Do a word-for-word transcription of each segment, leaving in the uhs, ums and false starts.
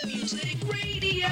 Music Radio.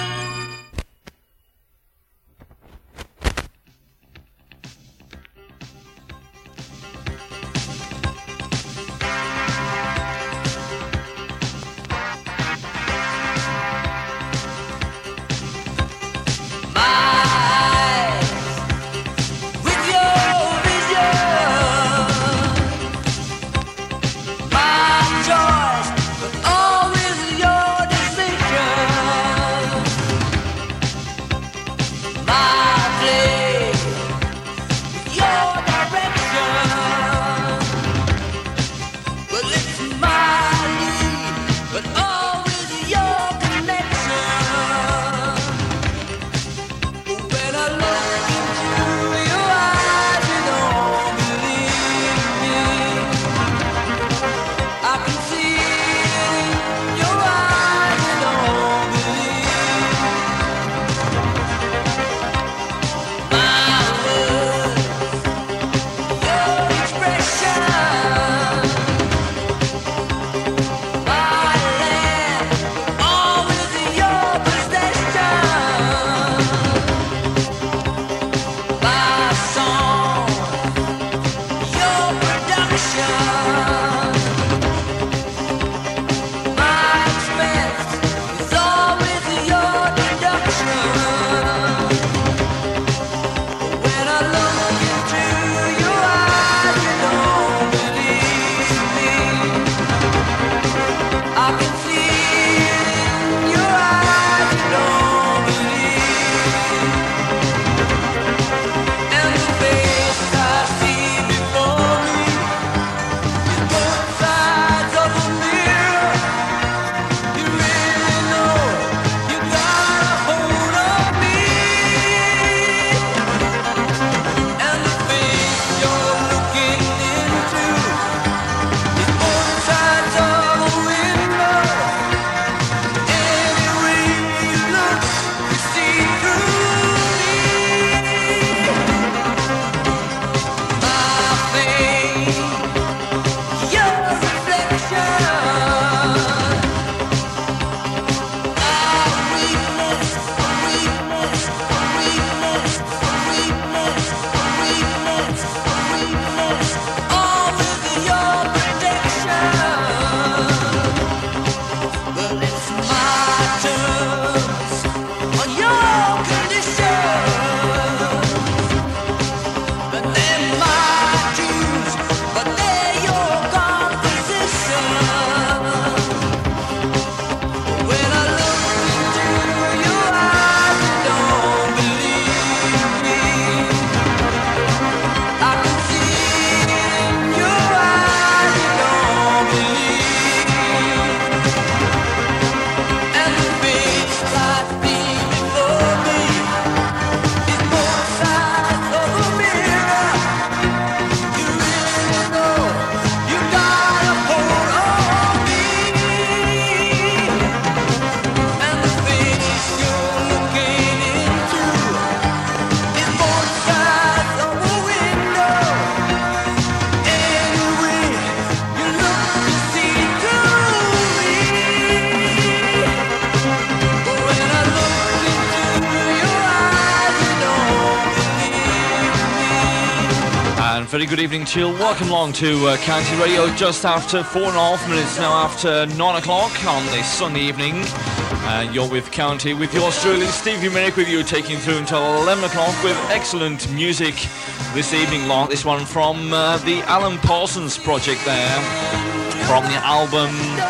Very good evening to you. Welcome along to uh, County Radio just after four and a half minutes now after nine o'clock on this Sunday evening. Uh, you're with County with yours truly, Stevie Minnick, with you taking through until eleven o'clock with excellent music this evening. Long this one from uh, the Alan Parsons project there, from the album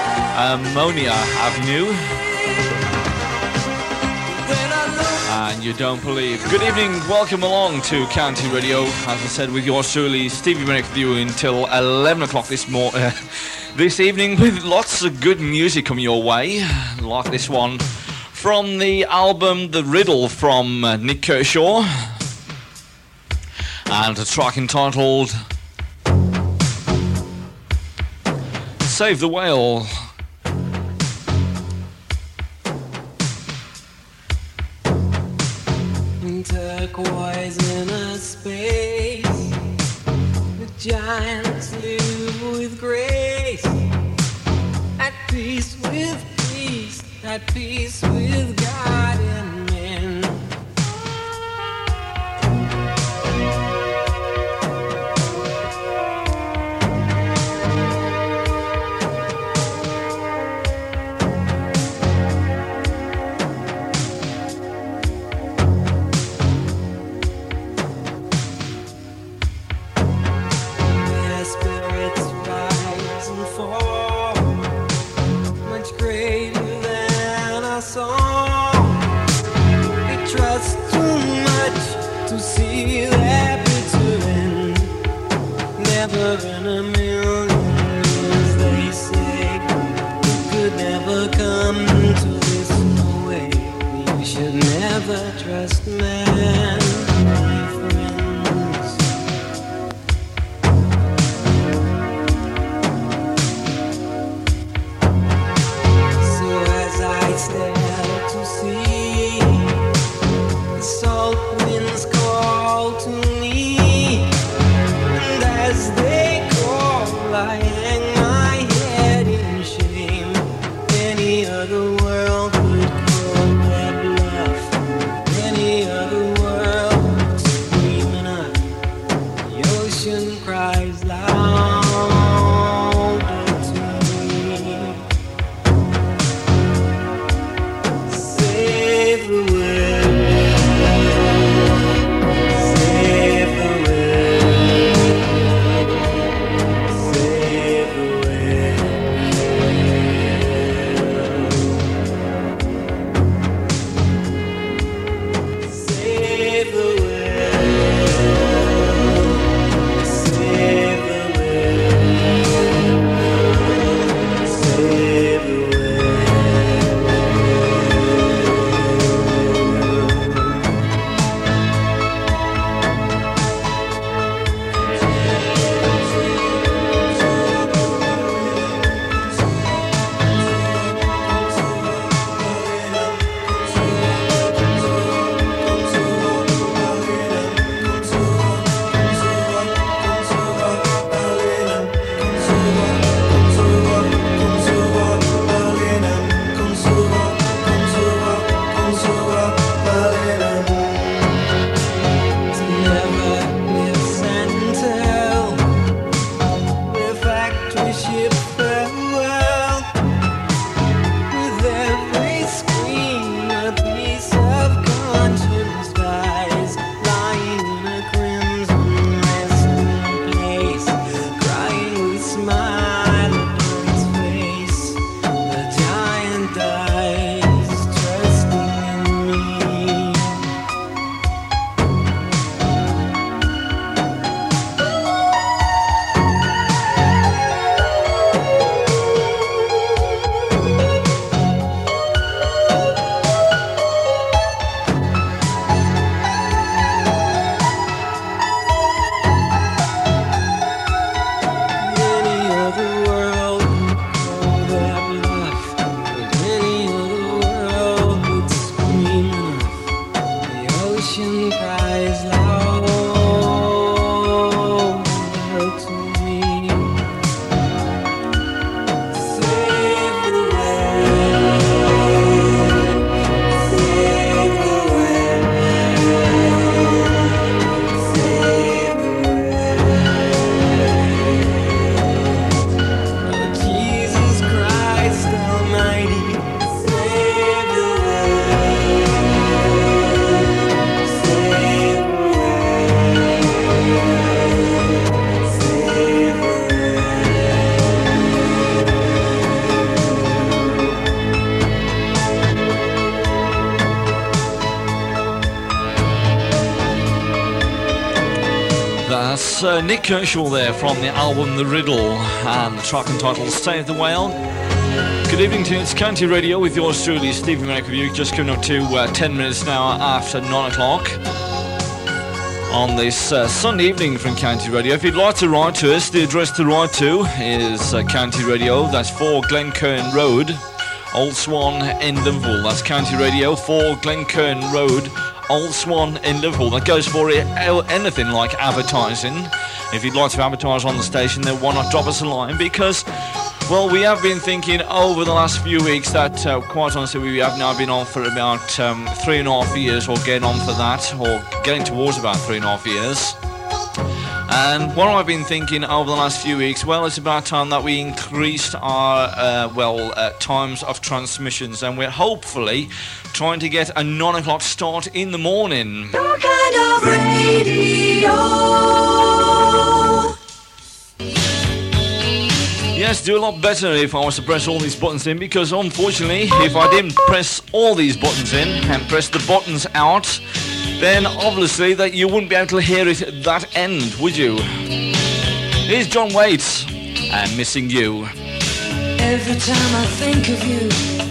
Ammonia Avenue. And you don't believe. Good evening, welcome along to County Radio. As I said, with yours truly, Stevie Minnick, with you until eleven o'clock this mo- uh, this evening, with lots of good music coming your way, like this one from the album The Riddle from uh, Nick Kershaw, and a track entitled Save the Whale. Turquoise in a space, the giants live with grace, at peace with peace. at peace with God and men. Their spirits rise and fall, much greater than our song. They trust too much to see their bitter end. Never in a million years, they say, it could never come to this way. You should never trust man, my friends. So as I stare to see, the salt winds call to me, and as they call, I hang my head in shame. Any other world would call their bluff. Any other world would scream enough. The ocean cries louder to me. Save the world, save the world, save the world, save the world, save the world, save the world. Never listen till the factory ship farewell. With every scream, a piece of conscience dies, lying in a crimson resting place, crying with smile upon its face. The giant dies, trusting in me. Any other world would call their bluff, but any other world would scream enough. The ocean cries louder to me. Save the world, save the world, save the world. Oh, Jesus Christ Almighty, save the world, save the world, save the That's uh, Nick Kershaw there from the album The Riddle, and the track entitled Save the Whale. Good evening to you, it's County Radio with yours truly, Stevie Merrick with you, just coming up to uh, ten minutes now after nine o'clock on this uh, Sunday evening from County Radio. If you'd like to write to us, the address to write to is uh, County Radio, that's four Glencurn Road, Old Swan in Liverpool. That's County Radio, four Glencurn Road, Old Swan in Liverpool. That goes for anything like advertising. If you'd like to advertise on the station, then why not drop us a line? Because Well, we have been thinking over the last few weeks that, uh, quite honestly, we have now been on for about um, three and a half years, or getting on for that, or getting towards about three and a half years. And what I've been thinking over the last few weeks, well, it's about time that we increased our, uh, well, uh, times of transmissions, and we're hopefully trying to get a nine o'clock start in the morning. Your kind of radio. Yes, do a lot better if I was to press all these buttons in, because unfortunately, if I didn't press all these buttons in and press the buttons out, then obviously that you wouldn't be able to hear it at that end, would you? Here's John Waits and Missing You. Every time I think of you,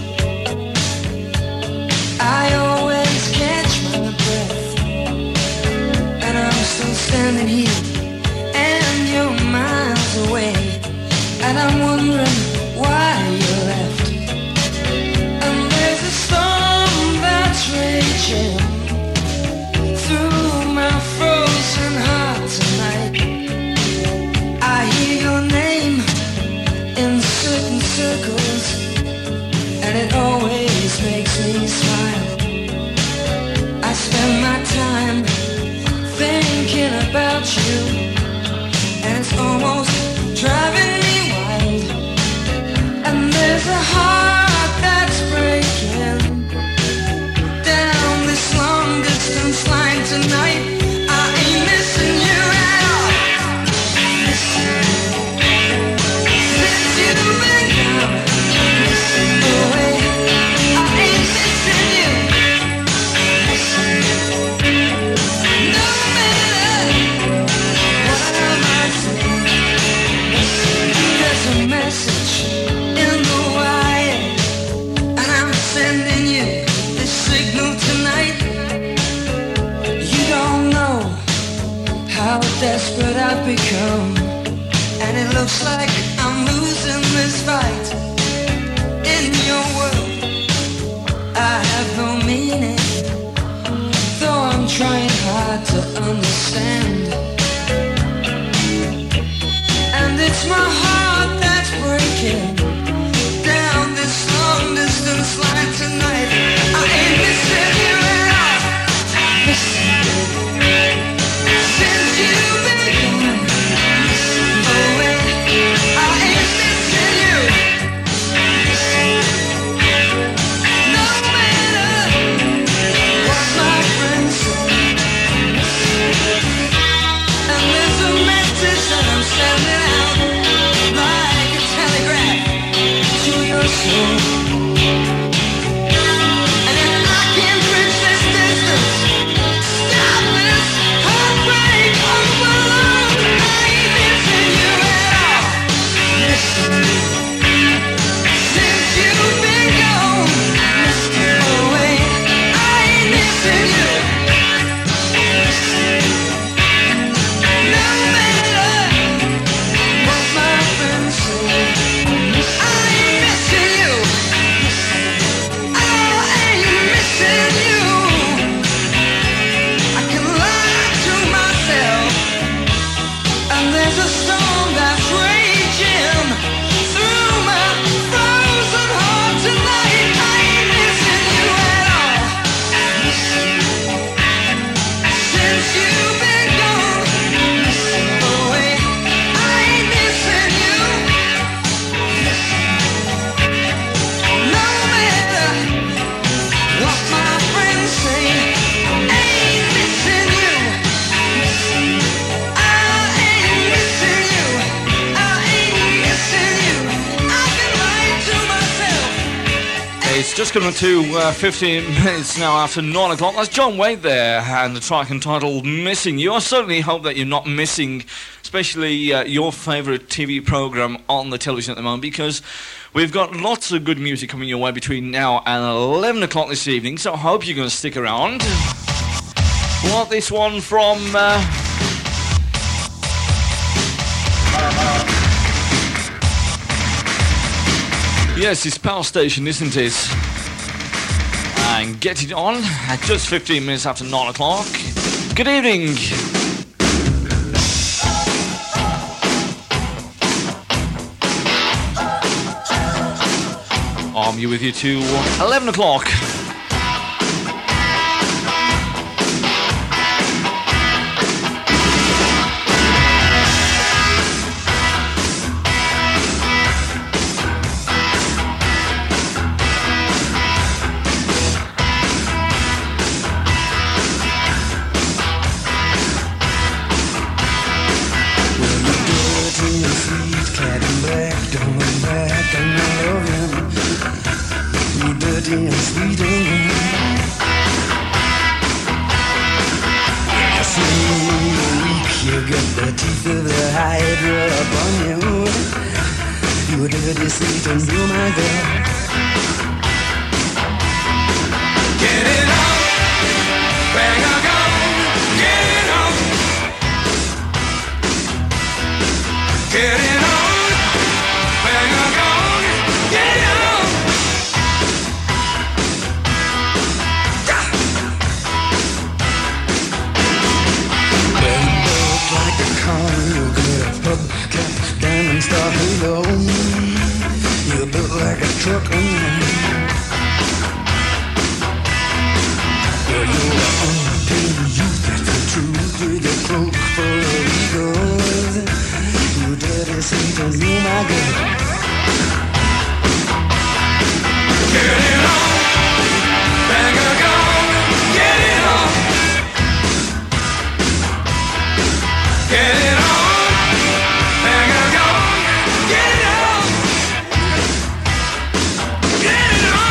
I always catch my breath, and I'm still standing here, and you're miles away, and I'm wondering why you left. And there's a storm that's raging through my frozen heart tonight. I hear your name in certain circles, and it always makes me smile. I spend my time thinking about you, and it's almost driving me wild. And there's a heart that's breaking down this long distance line tonight. I ain't missing you at all. Missing you. Since you've been gone, missing away. I ain't missing you. Missing you. No matter what I might say, there's a message in the wire, and I'm sending you this signal tonight. You don't know how desperate I've become, and it looks like I'm losing this fight. In your world, I have no meaning, though I'm trying hard to understand. And it's my heart that's breaking down this long distance line tonight. I ain't missing you at all. Missing you. Since you've been gone, missing away. I ain't missing you. Missing you. No matter what my friends say. And there's a message that I'm sending out, like a telegraph to your soul. And if I can bridge this distance, stop this heartbreak over love, I ain't missing you at all. Missing you. Since you've been gone, missing away, I ain't missing you. Missing you. No matter what my friends say, I ain't missing you. I ain't missing you. I can lie to myself, and there's a storm that's raging through my frozen heart tonight. I ain't missing you at all. Missing you. Since you've been gone, missing away, I ain't missing you. Missing you. No matter what my friends say, I ain't missing you. I ain't missing you. I ain't missing you. I can lie to myself. It's just coming to uh, fifteen minutes now after nine o'clock. That's John Wade there, and the track entitled Missing You. I certainly hope that you're not missing, especially uh, your favourite T V programme on the television at the moment, because we've got lots of good music coming your way between now and eleven o'clock this evening, so I hope you're going to stick around. Want this one from... Uh, yes, it's Power Station, isn't it? And get it on at just fifteen minutes after nine o'clock. Good evening. com. You with you to eleven o'clock. And sweet and you see you're weak, you got the teeth of the hydra upon you. You're dirty, sweet, and you're my girl. Get it on, bang a gun, get it on. Get it on, bang a gun, get it on. You got a hubcap, diamond star halo. You're built like a truck. Well, you're an untamed youth, that's the truth. With your cloak full of egos. You're dirty, sweet, and you're my girl. Get it on, bang a gun, get it on. Get it on, bang a gun, get it on, get it on.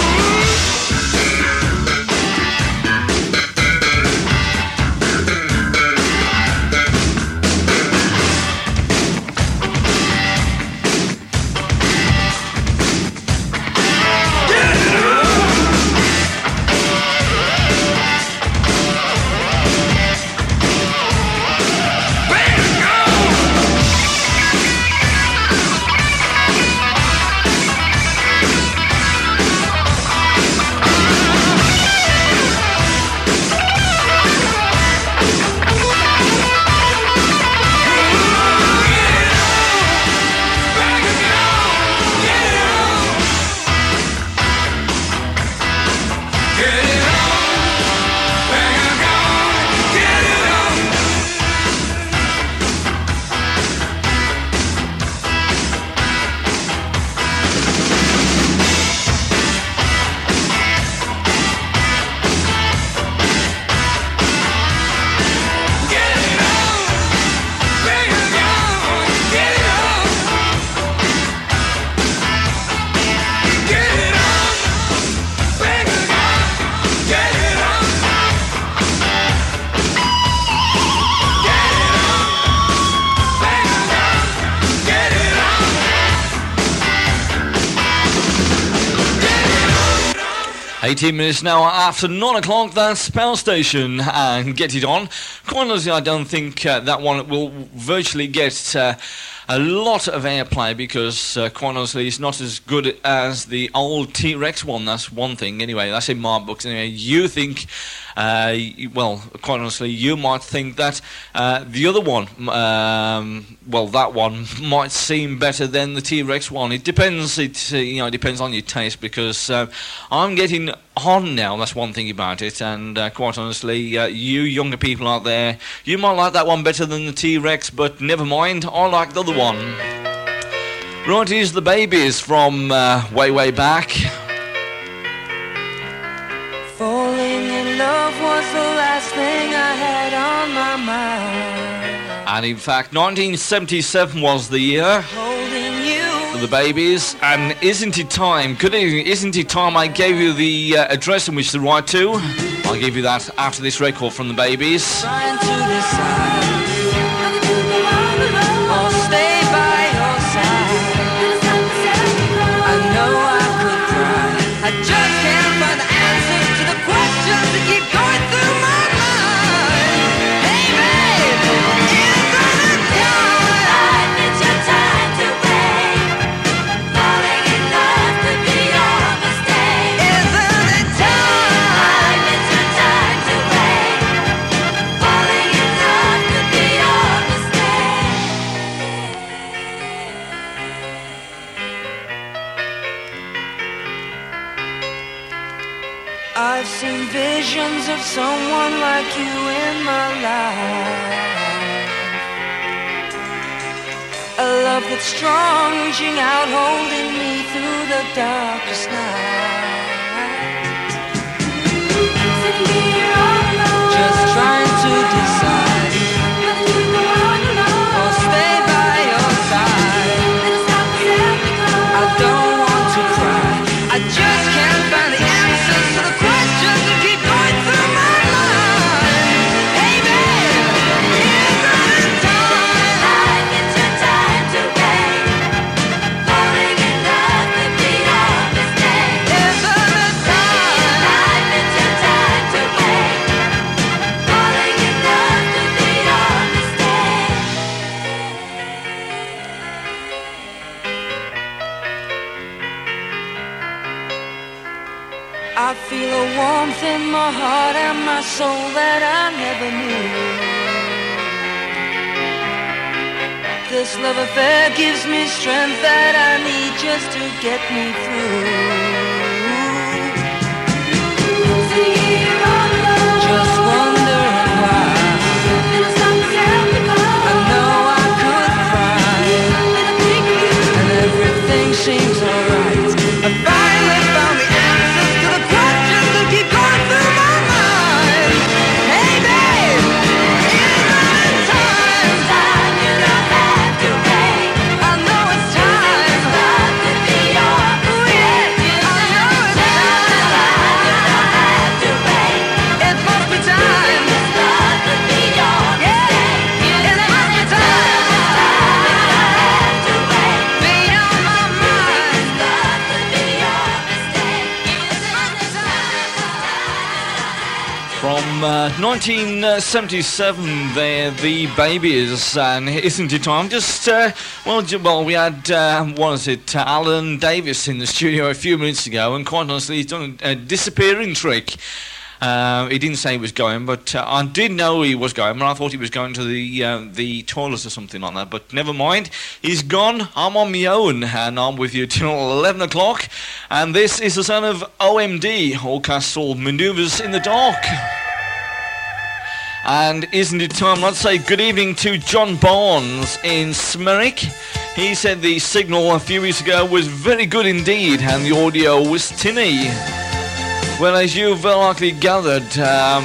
eighteen minutes now after nine o'clock, that's Power Station and Get It On. Quite honestly, I don't think uh, that one will virtually get uh, a lot of airplay because, uh, quite honestly, it's not as good as the old T-Rex one. That's one thing. Anyway, that's in my books. Anyway, you think... Uh, well, quite honestly, you might think that uh, the other one, um, well, that one might seem better than the T-Rex one. It depends. It uh, you know, it depends on your taste because uh, I'm getting on now. That's one thing about it. And uh, quite honestly, uh, you younger people out there, you might like that one better than the T-Rex, but never mind. I like the other one. Right, here's the Babies from uh, way way back. Falling in love was the last thing I had on my mind. And in fact, nineteen seventy-seven was the year Holding you for the Babies. And isn't it time? Good evening. Isn't it time I gave you the uh, address in which to write to? I'll give you that after this record from the Babies. trying to decide. I'll stay by your side. I know I could cry. I just can't find the answers to the questions that keep going through my mind. Hey babe, isn't it time? It's your time to wait. Falling in love could be your mistake. Isn't it time? It's your time to wait. Falling in love could be your mistake. I've seen visions of someone like you in my life. A love that's strong, reaching out, holding me through the darkest night. Just trying to decide or stay by your side. I don't want to cry, I just can't find the answers to the questions that keep going through my mind. Hey babe, is it time? It's your time to wait. Falling in love could be your mistake. Is it time? It's your time to wait. Falling in love could be your mistake. I feel a warmth in my heart and my soul that I never knew. This love affair gives me strength that I need just to get me through. Just wondering why. I know I could cry, and everything seems alright. I finally found the answers to the questions that keep going through my mind. Hey babe, is it time? Time you don't have to wait. I know it's time. This love could be your mistake. I know it's time. You don't have to wait. It must be time. This love could be your mistake. It must be time. You don't have to wait. Be on my mind. This love could be your mistake. It must be time. From uh, nineteen seventy-seven, they're the Babies, and isn't it time? Just, uh, well, j- well, we had, uh, what is it, uh, Alan Davis in the studio a few minutes ago, and quite honestly, he's done a disappearing trick. Uh, he didn't say he was going, but uh, I did know he was going, but I thought he was going to the uh, the toilet or something like that. But never mind, he's gone. I'm on my own, and I'm with you till eleven o'clock. And this is the sound of O M D, Orchestral Manoeuvres in the Dark. And isn't it time? Let's say good evening to John Barnes in Smerick. He said the signal a few weeks ago was very good indeed, and the audio was tinny. Well, as you've likely gathered, um,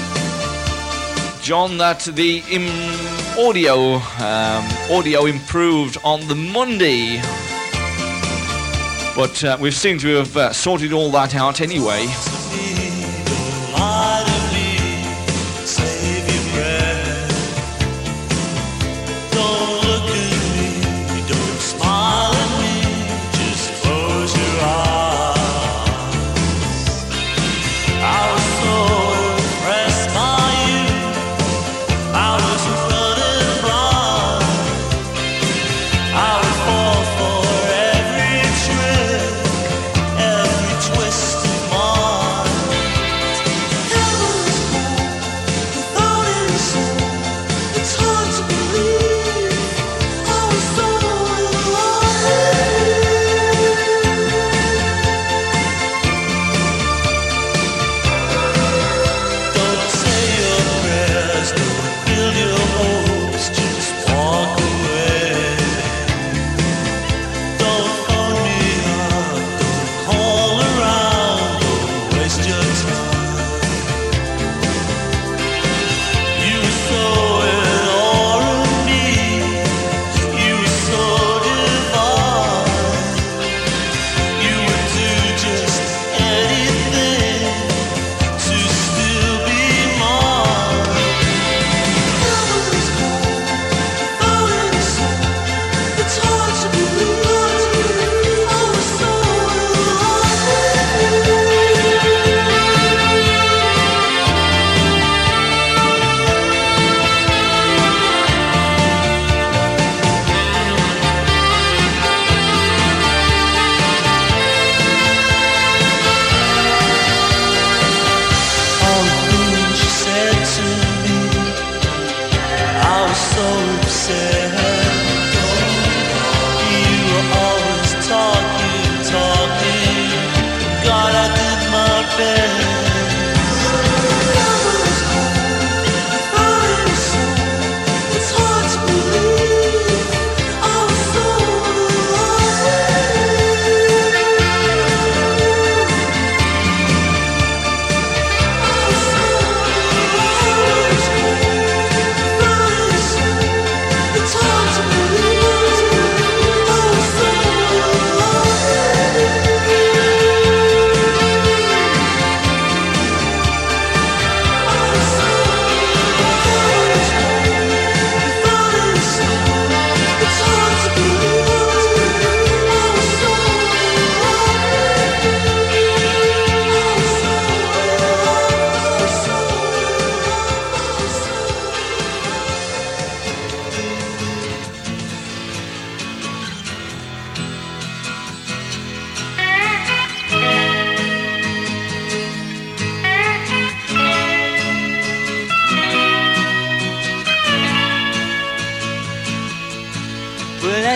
John, that the im- audio um, audio improved on the Monday, but uh, we seem to have uh, sorted all that out anyway. God, I did my best.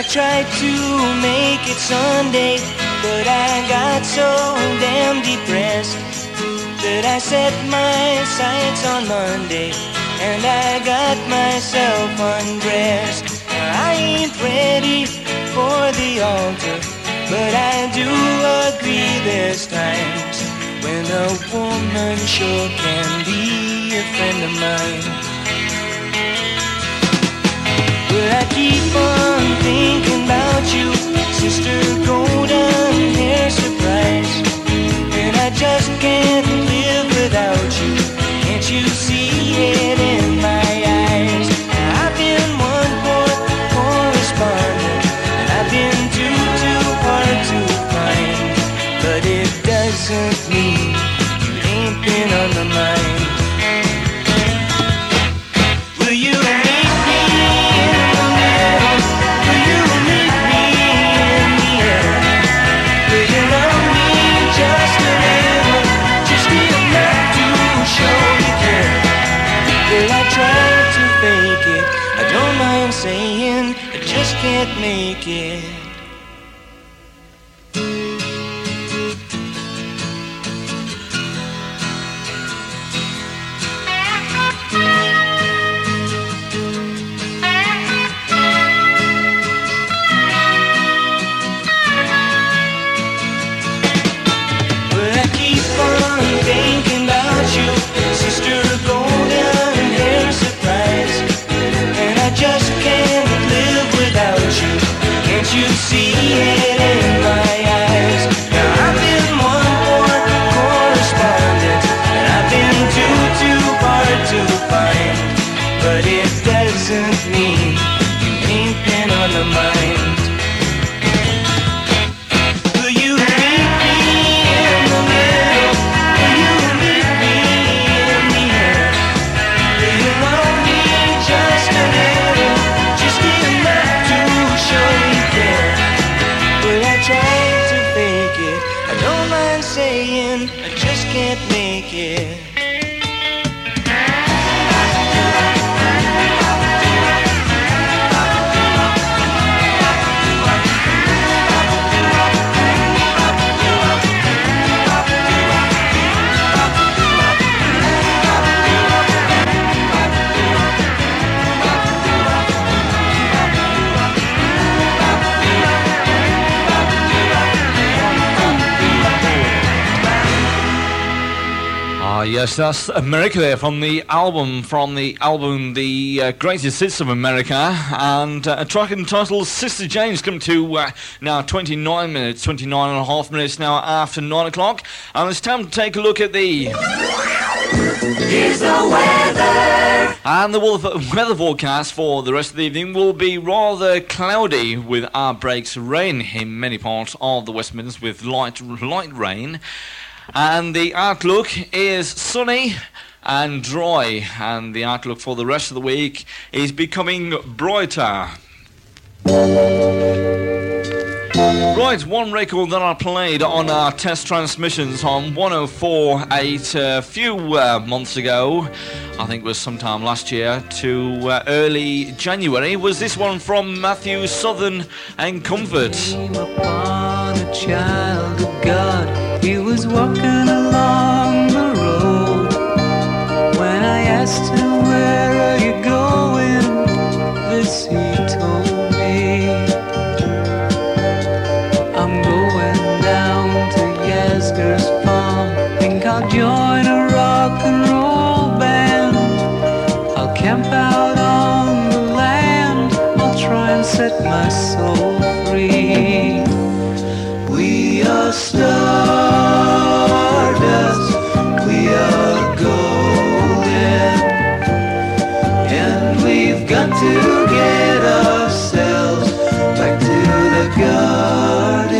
tried to make it Sunday, but I got so damn depressed that I set my sights on Monday, and I got myself undressed. I ain't ready for the altar, but I do agree there's times when a woman sure can be a friend of mine. But I keep on thinking about you, Sister Golden Hair Surprise, and I just can't live without you. Can't you see it in my eyes? I've been one poor correspondent, and I've been too, too hard to find, but it doesn't mean you ain't been on my mind. Will you meet me in the middle? Will you meet me in the air? Will you love me just a little, just enough to show you care? Will I try to fake it? I don't mind saying I just can't make it. You see it in my eyes. Now I've been one poor correspondent, and I've been too, too hard to find, but it doesn't mean you ain't been on the mind. Will you meet me in the middle? Will you meet me in the air? Will you love me just a little, just enough to show you care? Will I try to fake it? I don't mind saying I just can't make it. Ah, yes, that's America there from the album, from the album The uh, Greatest Hits of America, and uh, a track entitled Sister Jane's come to uh, now twenty-nine minutes, twenty-nine and a half minutes now after nine o'clock, and it's time to take a look at the... Here's the weather. And the weather forecast for the rest of the evening will be rather cloudy with outbreaks of rain in many parts of the West Midlands with light, light rain. And the outlook is sunny and dry, and the outlook for the rest of the week is becoming brighter. Right, one record that I played on our test transmissions on one oh four point eight a few uh, months ago, I think it was sometime last year to uh, early January, was this one from Matthew Southern and Comfort. Came upon a child of God. He was walking along the road. When I asked him, where are you going? This he told me. I'm going down to Yasgur's farm. Think I'll join a rock and roll band. I'll camp out on the land. I'll try and set my soul free. We are stardust, we are golden, and we've got to get ourselves back to the garden.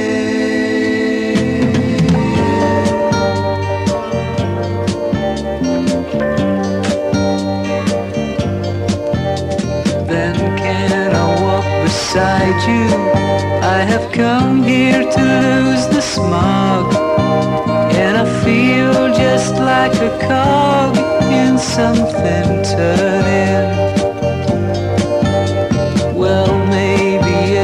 Then can I walk beside you? I have come here to lose the smog, and I feel just like a cog in something turning. Well, maybe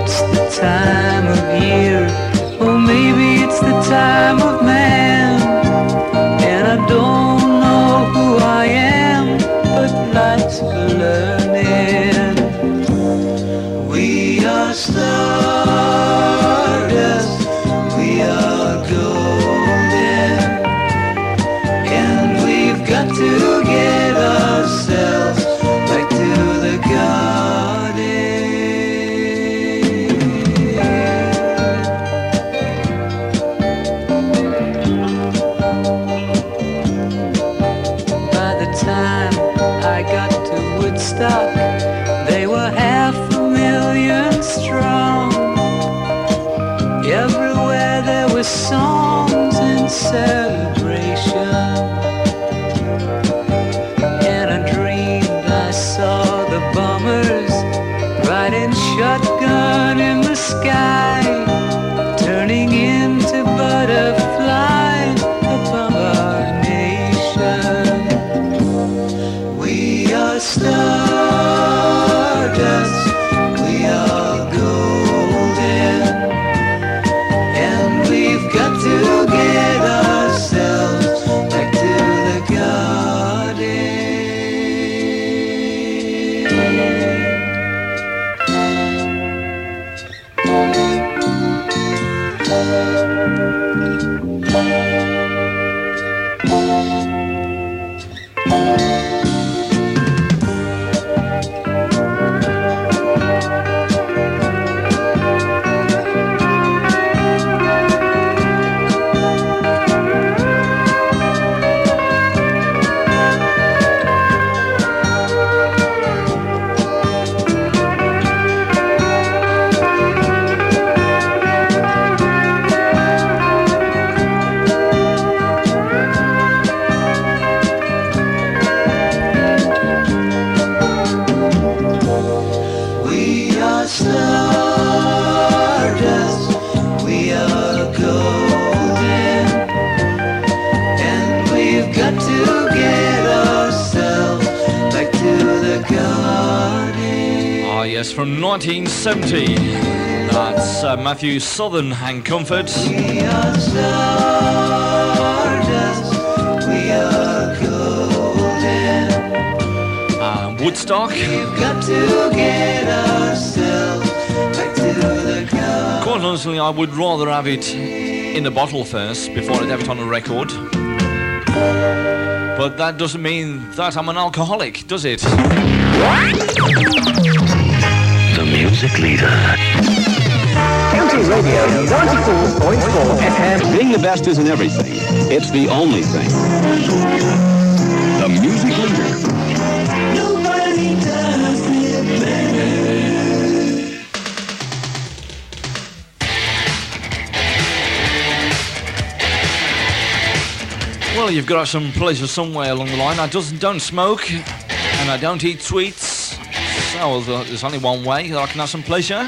yes, from nineteen seventy. That's uh, Matthew Southern and Comfort. We are stardust, we are golden. And Woodstock. We've got to get ourselves back to the car. Quite honestly, I would rather have it in the bottle first before I'd have it on a record. But that doesn't mean that I'm an alcoholic, does it? The music leader. County Radio ninety-four point four F M. Being the best isn't everything. It's the only thing. The music leader. Nobody does it better. Well, you've got to have some pleasure somewhere along the line. I just don't smoke, and I don't eat sweets. So there's only one way that I can have some pleasure.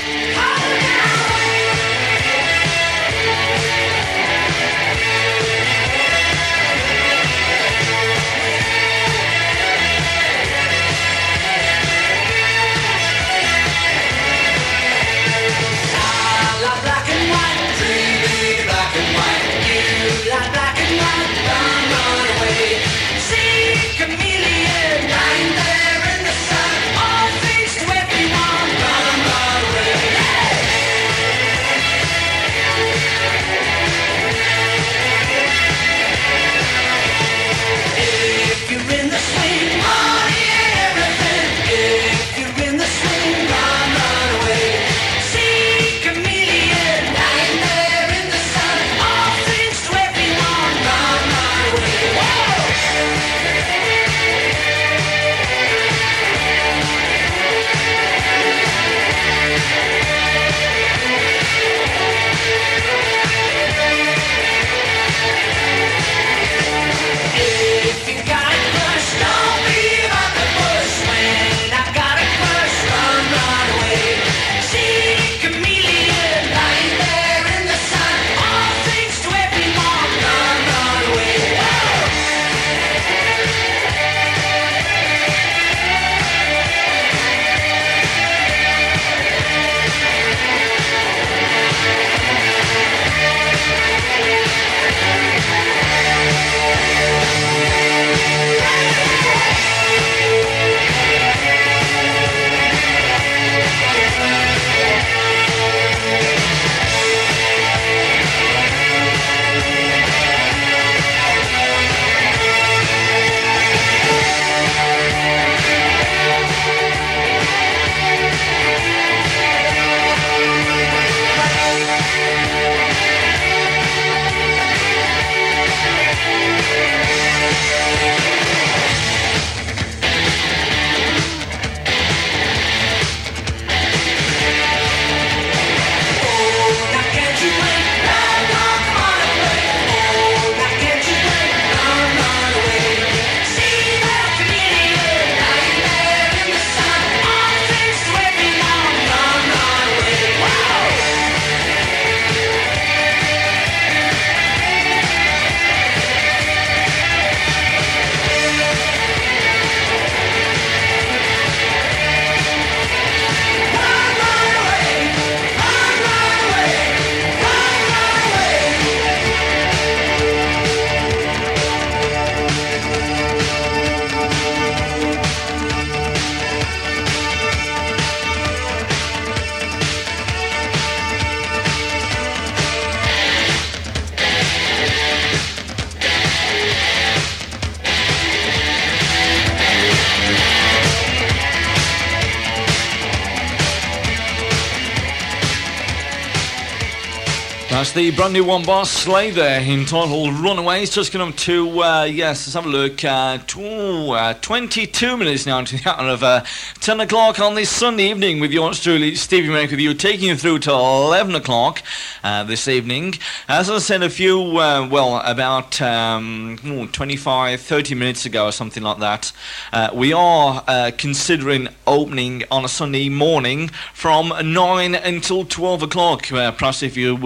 That's the brand new one by Slade there, entitled Runaways. Just going up to, uh, yes, let's have a look. Uh, tw- uh, twenty-two minutes now to the hour of uh, ten o'clock on this Sunday evening with yours truly, Stevie Merrick, with you, taking you through to eleven o'clock uh, this evening. As I said a few, uh, well, about um, twenty-five, thirty minutes ago or something like that, uh, we are uh, considering opening on a Sunday morning from nine until twelve o'clock. Uh, perhaps if you would like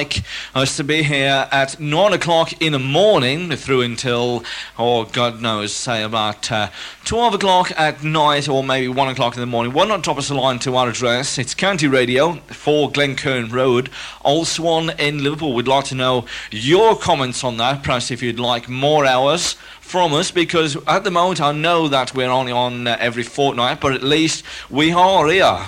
like us to be here at nine o'clock in the morning through until, oh, God knows, say about uh, twelve o'clock at night or maybe one o'clock in the morning, why not drop us a line to our address? It's County Radio, four Glencurn Road, Old Swan in Liverpool. We'd like to know your comments on that, perhaps if you'd like more hours from us, because at the moment I know that we're only on uh, every fortnight, but at least we are here.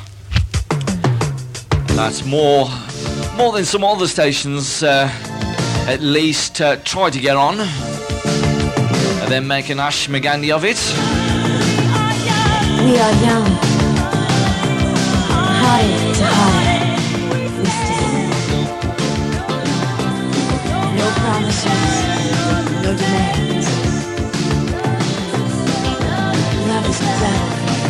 That's more more than some other stations uh, at least uh, try to get on and then make an Ash McGandy of it. We are young, heartache to heartache, we stand. No promises, no demands. Love is better.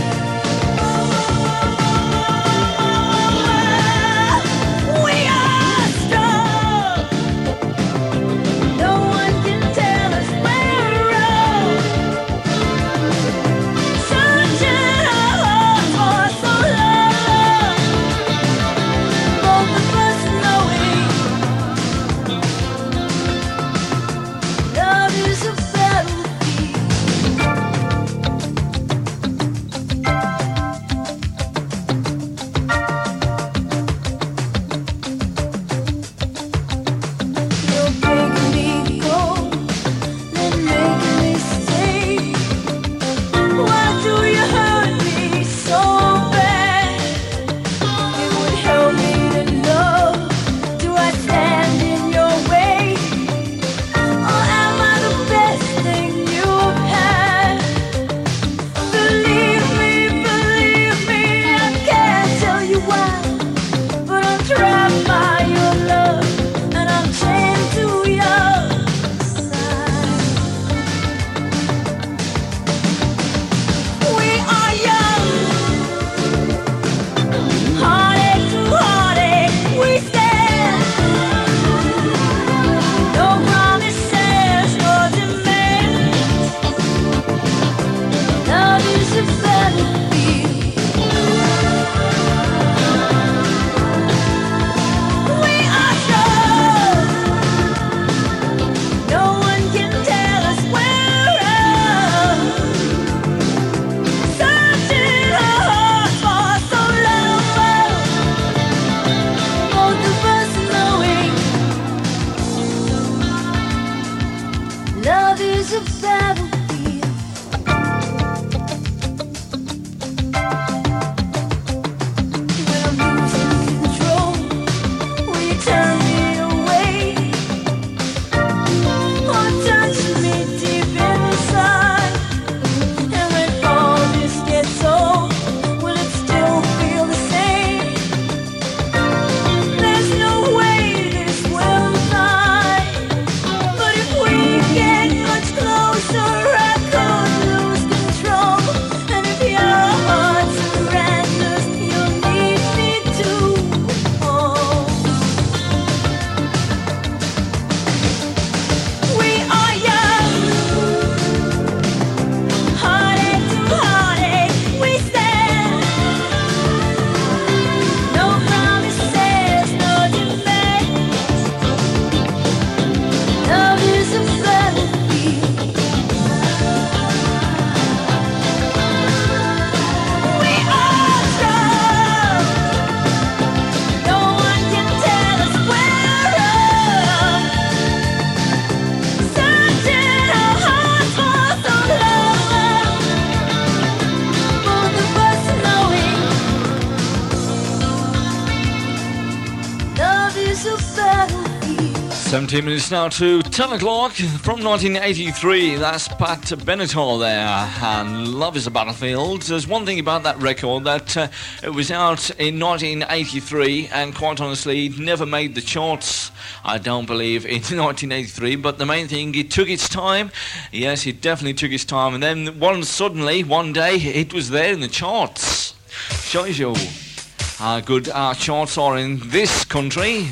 seventeen minutes now to ten o'clock from nineteen eighty-three. That's Pat Benatar there, and Love is a Battlefield. There's one thing about that record, that uh, it was out in nineteen eighty-three and quite honestly never made the charts, I don't believe, in nineteen eighty-three, but the main thing, it took its time. Yes, it definitely took its time, and then one suddenly, one day, it was there in the charts. Shows you how good our charts are in this country,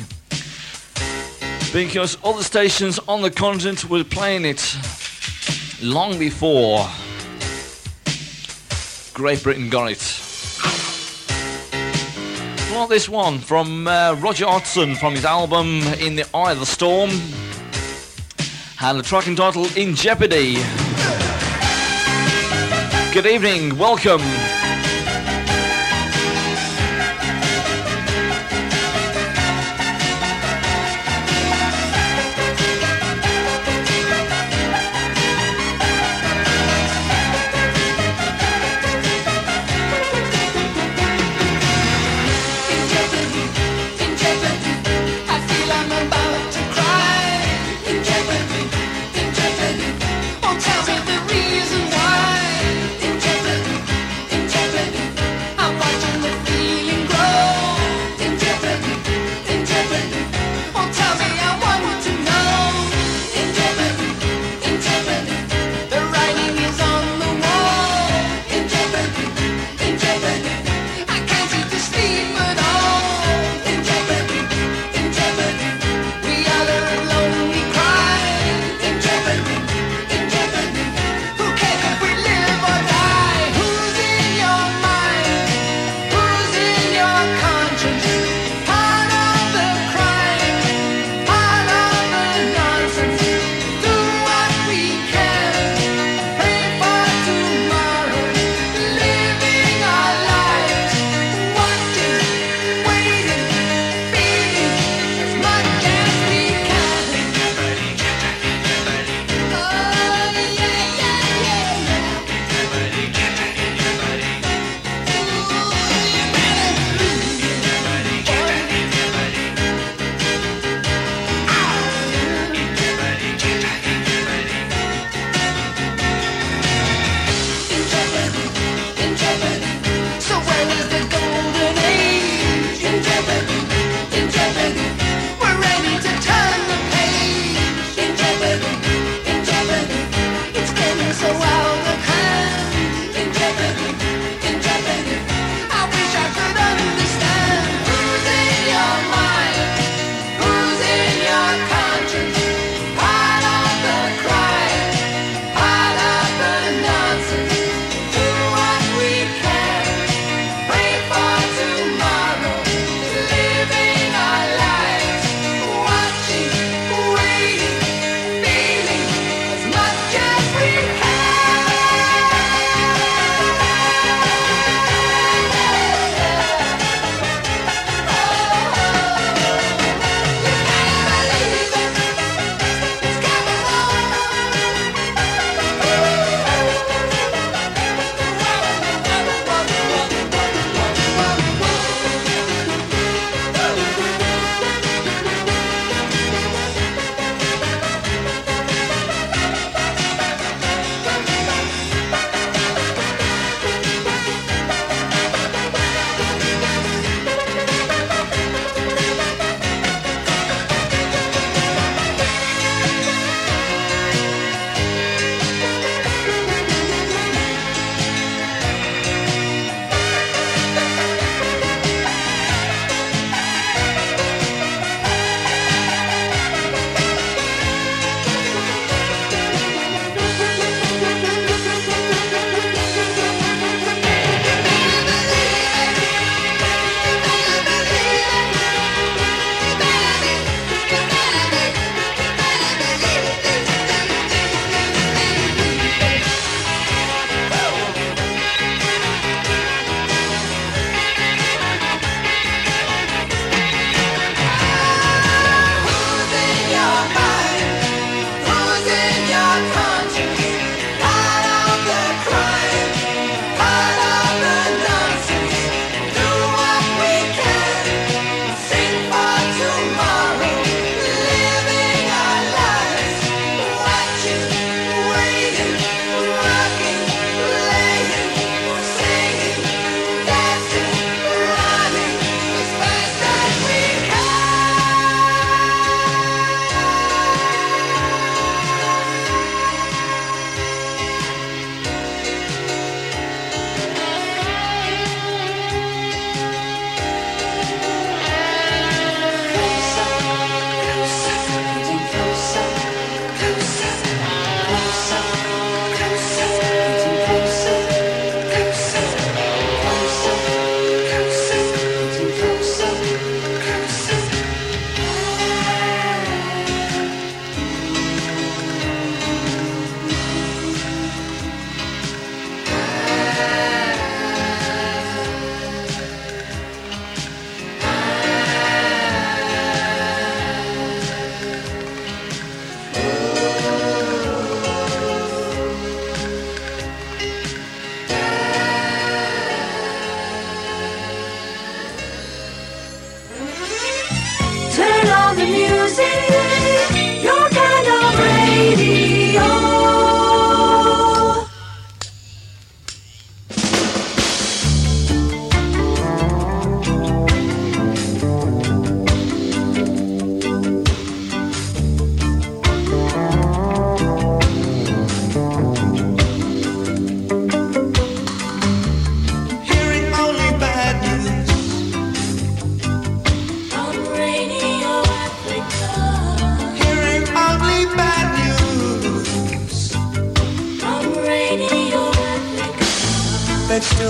because other stations on the continent were playing it long before Great Britain got it. Well, this one from uh, Roger Hodgson from his album In the Eye of the Storm, and the track entitled In Jeopardy. Good evening, welcome. Tell me the reason why. In jeopardy, in jeopardy.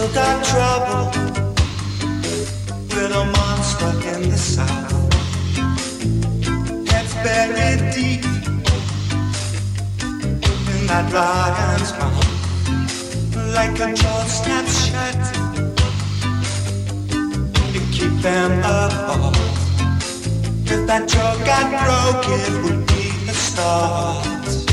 still got trouble with a monster in the south. Head's buried deep in that lion's mouth, like a jaw snaps shut to keep them apart. If that jaw got broke, it would be the start.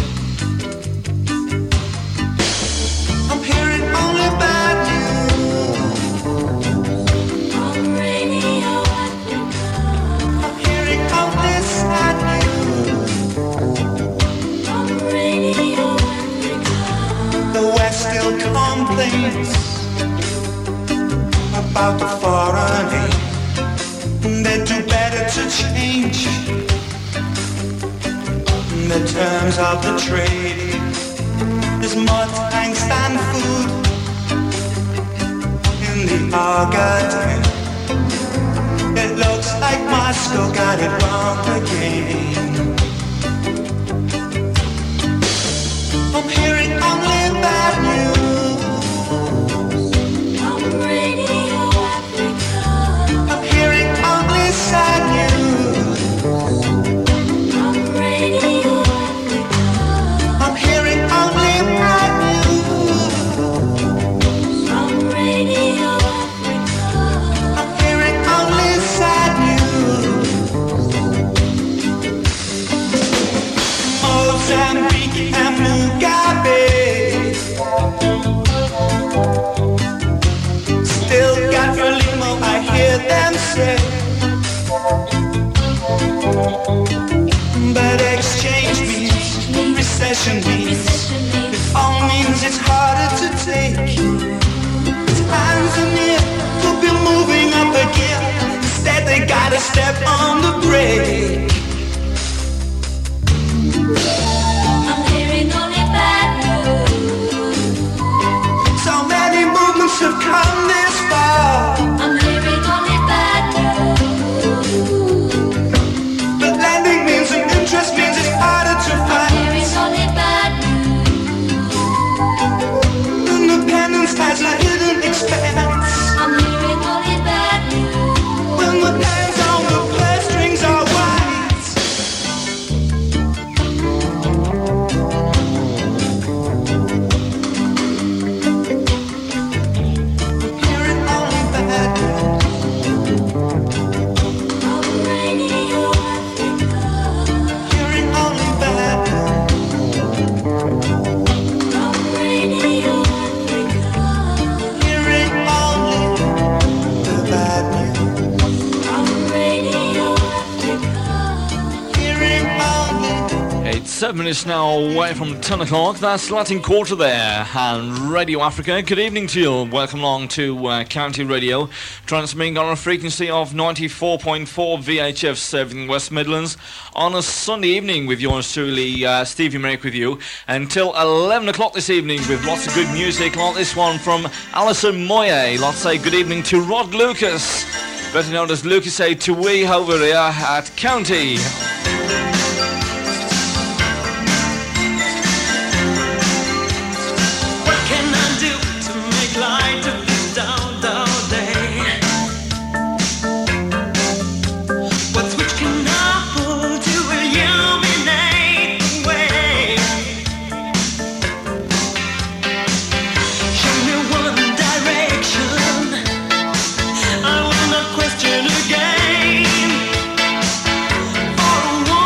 I'm hearing only bad news on Radio Africa. I'm hearing only sad news on Radio Africa. The West still complains about the foreign aid. They do better to change the terms of the trade. There's more tanks than food in the Argentine. It looks like Moscow got it wrong again. I'm hearing only bad news on Radio Africa. I'm hearing only sad news on Radio Africa. I'm hearing only bad news on Radio Africa. I'm hearing only sad news. Mozambique and Mugabe still got your limo, I hear them say. But exchange means recession means it all means it's harder to take. Tanzania could be moving up again. Instead they gotta step on the brake. I'm hearing only bad news. So many movements have come this far. I'm hearing only bad news. But lending means and interest means it's harder to I'm find. hearing only bad news. Independence has a hidden expense. I'm hearing only bad news. When the hands on the purse strings are white. Hearing only bad news. On Radio Africa. Hearing only bad news. On Radio Africa. Hearing only the bad news. On Radio Africa. Hearing only. It's seven minutes now away from ten o'clock. That's Latin Quarter there. And Radio Africa, good evening to you. Welcome along to uh, County Radio, transmitting on a frequency of ninety-four point four V H F, serving West Midlands on a Sunday evening with yours truly, uh, Stevie Merrick with you, until eleven o'clock this evening with lots of good music, like this one from Alison Moye. Let's say good evening to Rod Lucas, better known as Lucas A. Tui over here at County. What can I do to make light of this down, down day? What switch can I pull to illuminate the way? Show me one direction. I will not question again. For a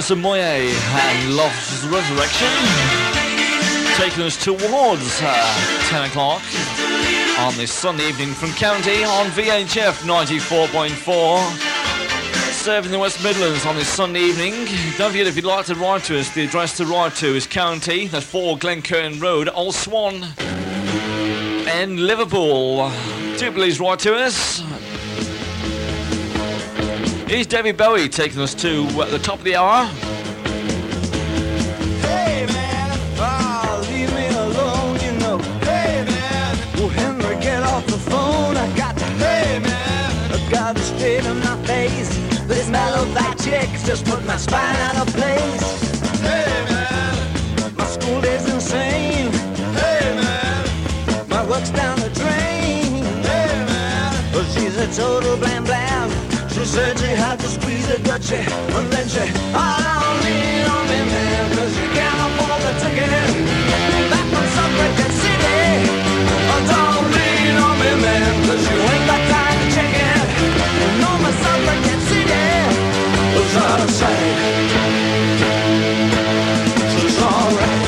Moye and Love's Resurrection, taking us towards uh, ten o'clock on this Sunday evening from County on V H F ninety-four point four, serving the West Midlands on this Sunday evening. Don't forget, if you'd like to write to us, the address to write to is County, that's four Glencurtain Road, Old Swan, in Liverpool. Do please write to us. Here's David Bowie taking us to uh, the top of the hour. Hey man, oh, leave me alone, you know. Hey man, well Henry, get off the phone. I got to, hey man, I got to straighten my face. This mellow black chick's just put my spine out of place. Hey man, my school day's insane. Hey man, my work's down the drain. Hey man, well she's a total blam blam. She said she had to squeeze a Dutchie, and then she, oh, don't lean on me, man, cause you can't afford the ticket back from Suffragette City. Oh, don't lean on me, man, cause you ain't got time to check it. You know my Suffragette City was out of sight. She's alright.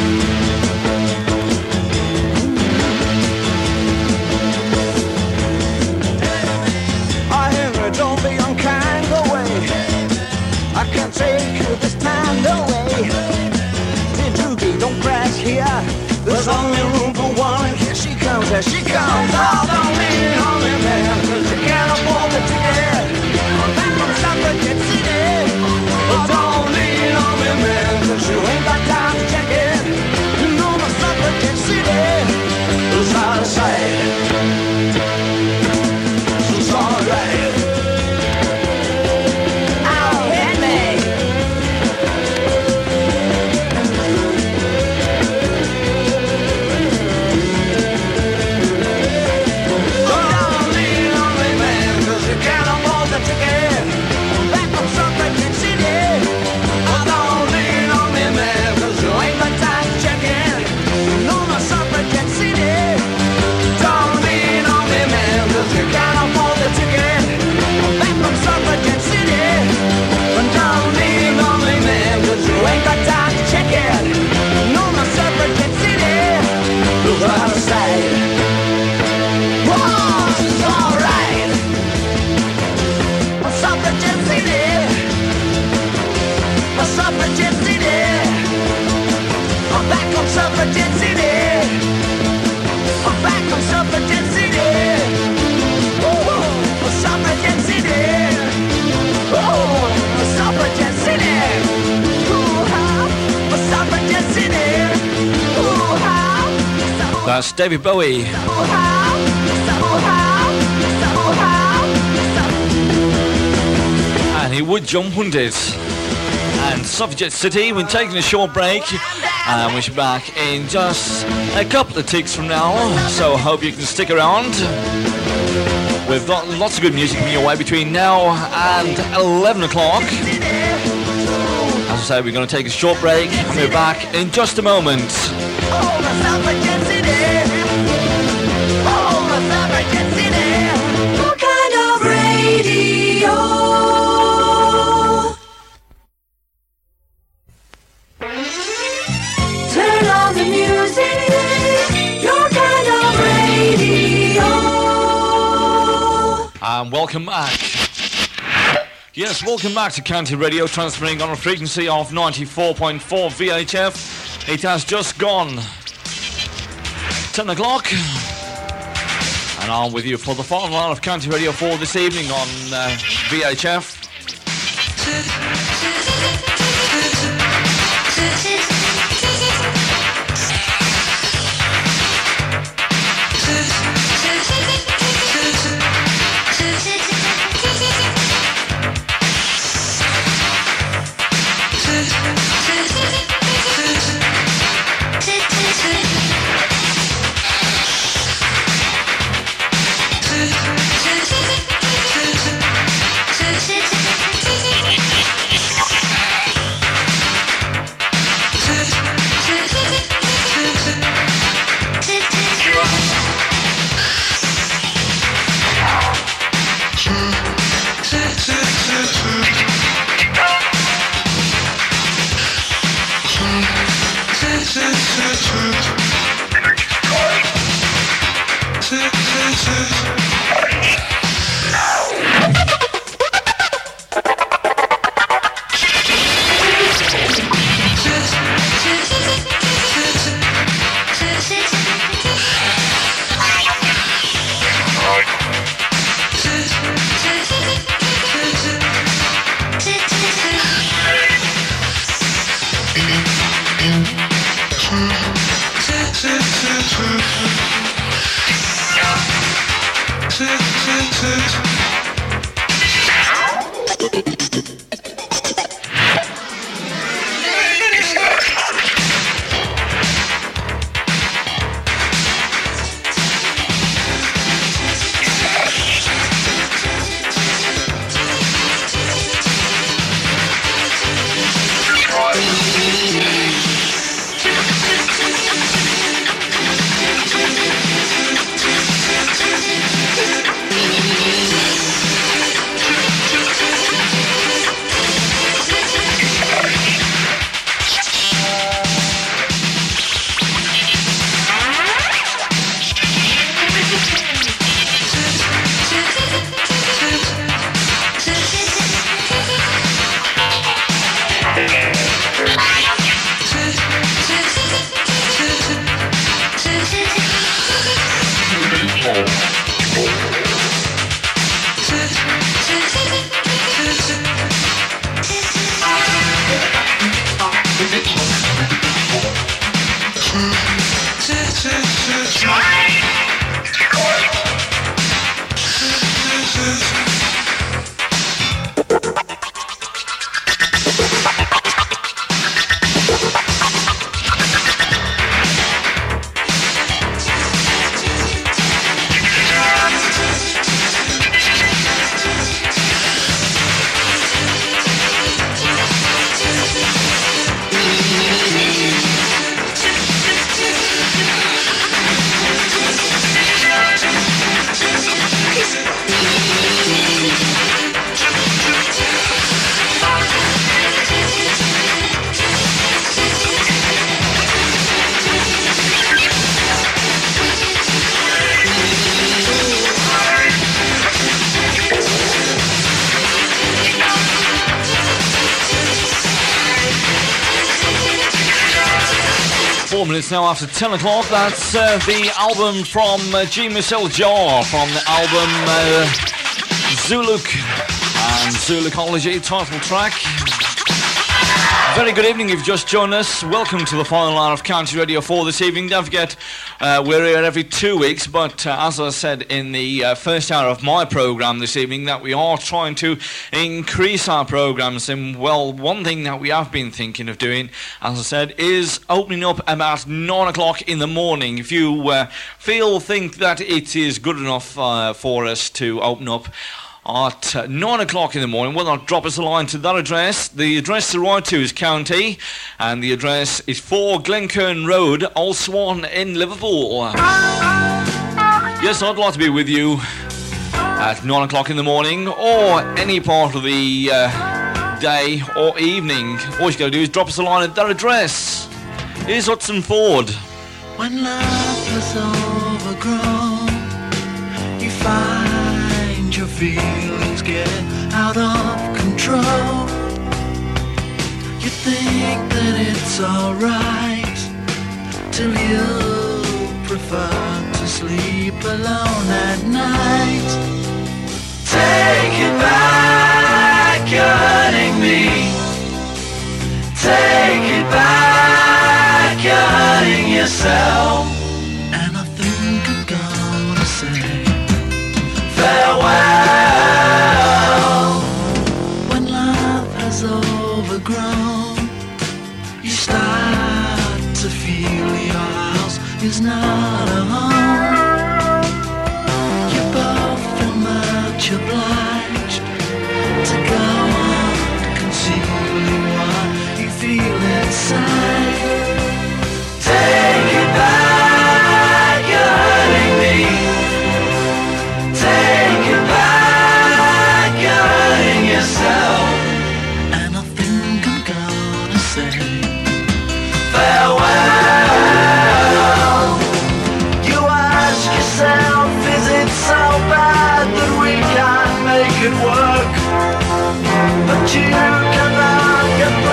Don't be unkind, go away. I can't take you this time, no way. Dear Doogie, don't crash here. There's only room for one. Here she comes, here she comes. Oh, don't lean on me, man, cause you can't afford the ticket back from Suffragette City. Oh, don't lean on me, man, cause you ain't got time to check it. You know my Suffragette City is out of sight. She's alright. Suffragette City, I'm back on Suffragette City. Oh, Suffragette City. Oh, Suffragette City. Ooh, Suffragette City. Ooh, That's David Bowie. And he would jump, wouldn't it? And Suffragette City, we're taking a short break. And we should be back in just a couple of ticks from now, so I hope you can stick around. We've got lots of good music coming your way between now and eleven o'clock. As I say, we're going to take a short break and we're back in just a moment. What kind of radio? Turn on the music, your kind of radio. And welcome back. Yes, welcome back to County Radio, transferring on a frequency of ninety-four point four V H F. It has just gone ten o'clock. And I'm with you for the final hour of County Radio four this evening on uh, V H F. City. Four minutes now after ten o'clock. That's uh, the album from uh, G. Michelle Jar from the album uh, Zuluk and Zulukology title track. Very good evening if you've just joined us. Welcome to the final hour of County Radio four this evening. Don't forget, uh, we're here every two weeks, but uh, as I said in the uh, first hour of my programme this evening, that we are trying to increase our programmes. And, well, one thing that we have been thinking of doing, as I said, is opening up about nine o'clock in the morning. If you uh, feel, think that it is good enough uh, for us to open up at uh, nine o'clock in the morning, well, not drop us a line to that address. The address to write to is County, and the address is four Glencurn Road, Old Swan in Liverpool. Yes, I'd like to be with you at nine o'clock in the morning, or any part of the uh, day or evening. All you got to do is drop us a line at that address. Here's Hudson Ford. When love has overgrown, you find your feelings get out of control. You think that it's alright till you prefer to sleep alone at night. Take it back, you're hurting me. Take it back, you're hurting yourself. And I think I'm gonna say farewell. When love has overgrown, you start to feel your house is not a home. You're both feel much obliged to go on concealing what you feel inside. Take it back, you're hurting me. Take it back, you're hurting yourself. And I think I'm gonna say farewell. You ask yourself, is it so bad that we can't make it work? But you cannot get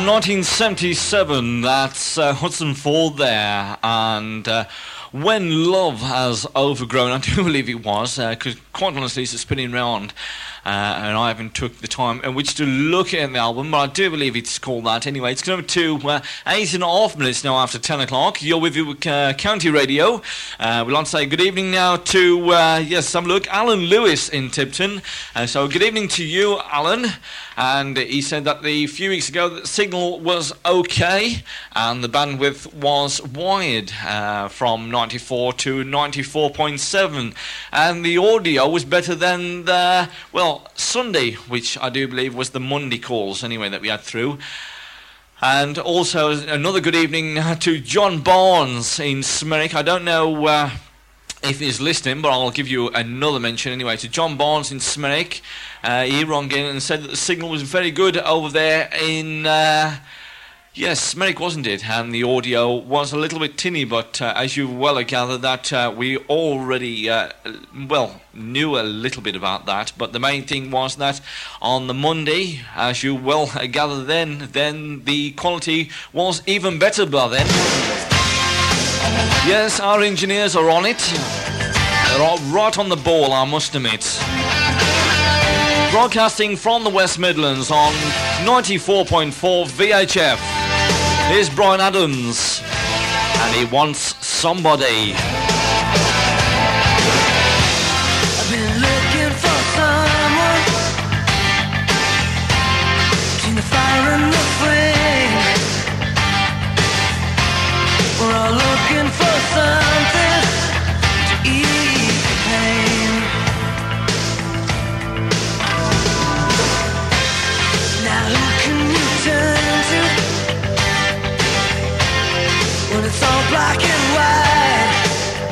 From nineteen seventy-seven, that's uh, Hudson Ford there, and uh, When Love Has Overgrown, I do believe it was, because uh, quite honestly it's spinning round, uh, and I haven't took the time in which to look at the album, but I do believe it's called that. Anyway, it's coming to uh, eight and a half minutes now after ten o'clock. You're with your uh, County Radio. Uh, we'd like to say good evening now to, uh, yes, have a look, Alan Lewis in Tipton. Uh, so good evening to you, Alan. And he said that the few weeks ago the signal was okay and the bandwidth was wired uh, from ninety-four to ninety-four point seven, and the audio was better than the, well, Sunday, which I do believe was the Monday calls anyway that we had through. And also another good evening to John Barnes in Smerick. I don't know uh, if he's listening, but I'll give you another mention anyway to John Barnes in Smerick. Uh, he rang in and said that the signal was very good over there in, uh, yes, Smerick, wasn't it? And the audio was a little bit tinny, but uh, as you well have gathered that uh, we already, uh, well, knew a little bit about that. But the main thing was that on the Monday, as you well gathered then, then the quality was even better by then. Yes, our engineers are on it. They're right on the ball, I must admit. Broadcasting from the West Midlands on ninety-four point four V H F. Here's Brian Adams, and he wants somebody. I've been looking for someone between the fire and the flame. We're all looking for something to ease the pain. Now who can you turn to when it's all black and white?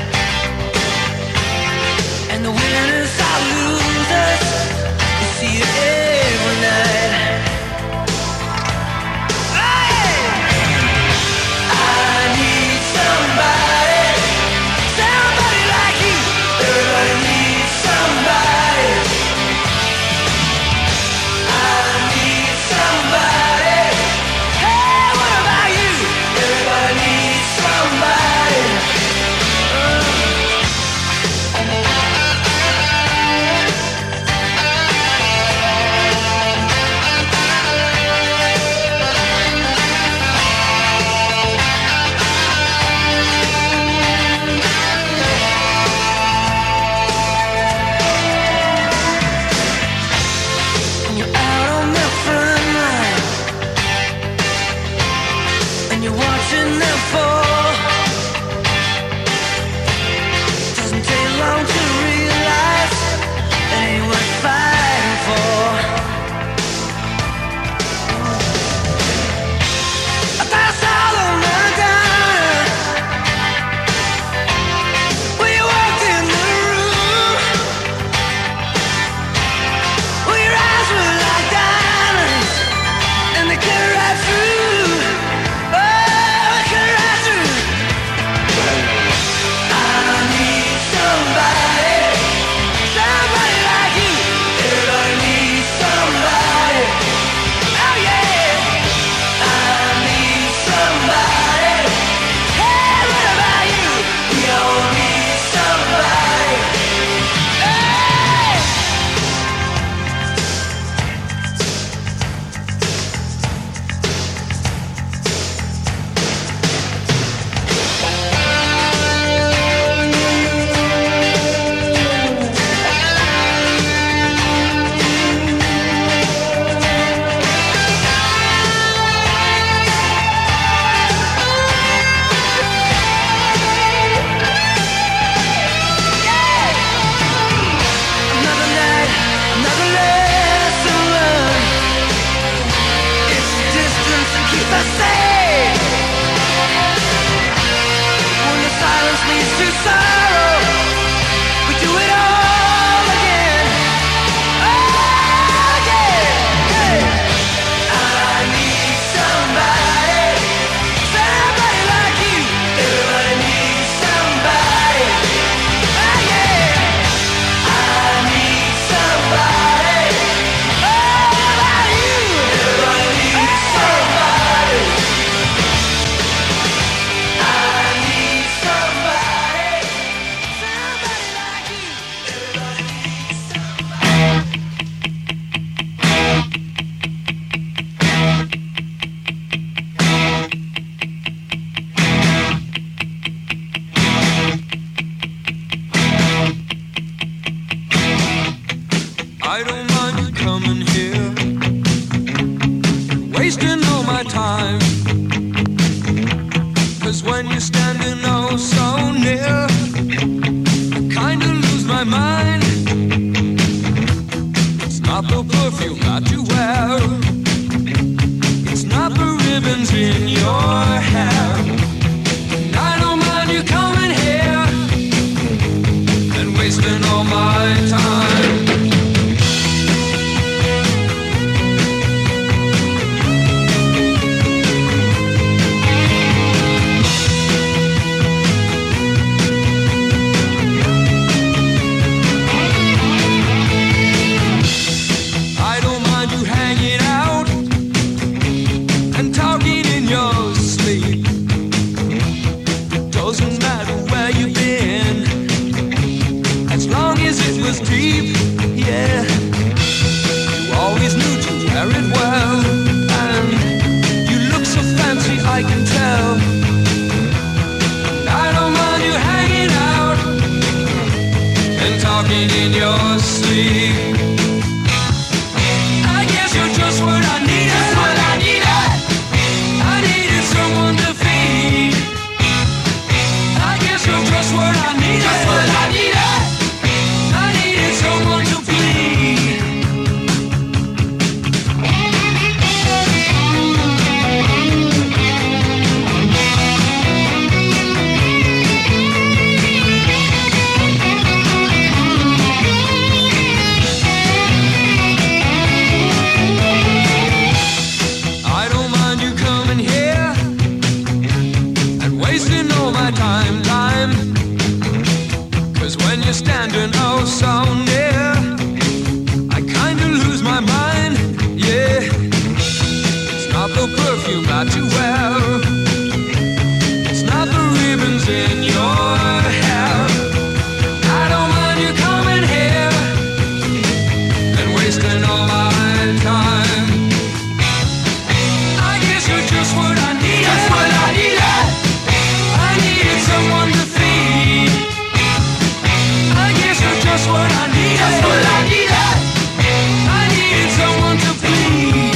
wasting all my time. 'Cause when you're standing oh so near, I kinda lose my mind. It's not the perfume that you wear, it's not the ribbons in your hair. And I don't mind you coming here and wasting all my time. Deep, yeah. You always knew to wear it well, and you look so fancy, I can tell. I don't mind you hanging out and talking in your sleep. I guess you're just what I needed. Just what I needed. I needed someone to feed. I guess you're just what I needed. Just what I needed. Someone to bleed. I don't mind you coming here and wasting all my time, time. 'Cause when you're standing oh so near, I kinda lose my mind, yeah. It's not the perfume that you wear, it's not the ribbons in your hair. I don't mind you coming here and wasting all my time. I guess you're just what I needed. Just what I needed. I needed someone to feed. I guess you're just what I needed. Just what I needed. I needed someone to please.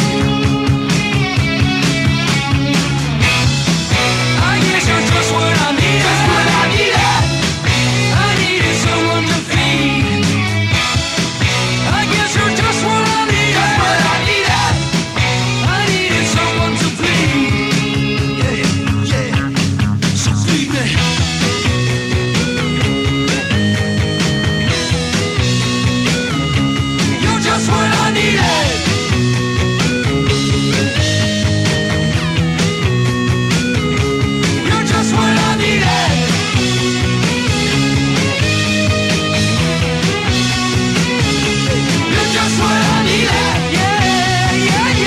I guess you're just what I needed. Just what I needed. I needed someone to feed. I guess you're just what I needed. Just what I needed. I needed someone to please. Yeah, yeah. So please me. Just what I needed. You're just what I needed. You're just what I needed. Yeah, yeah,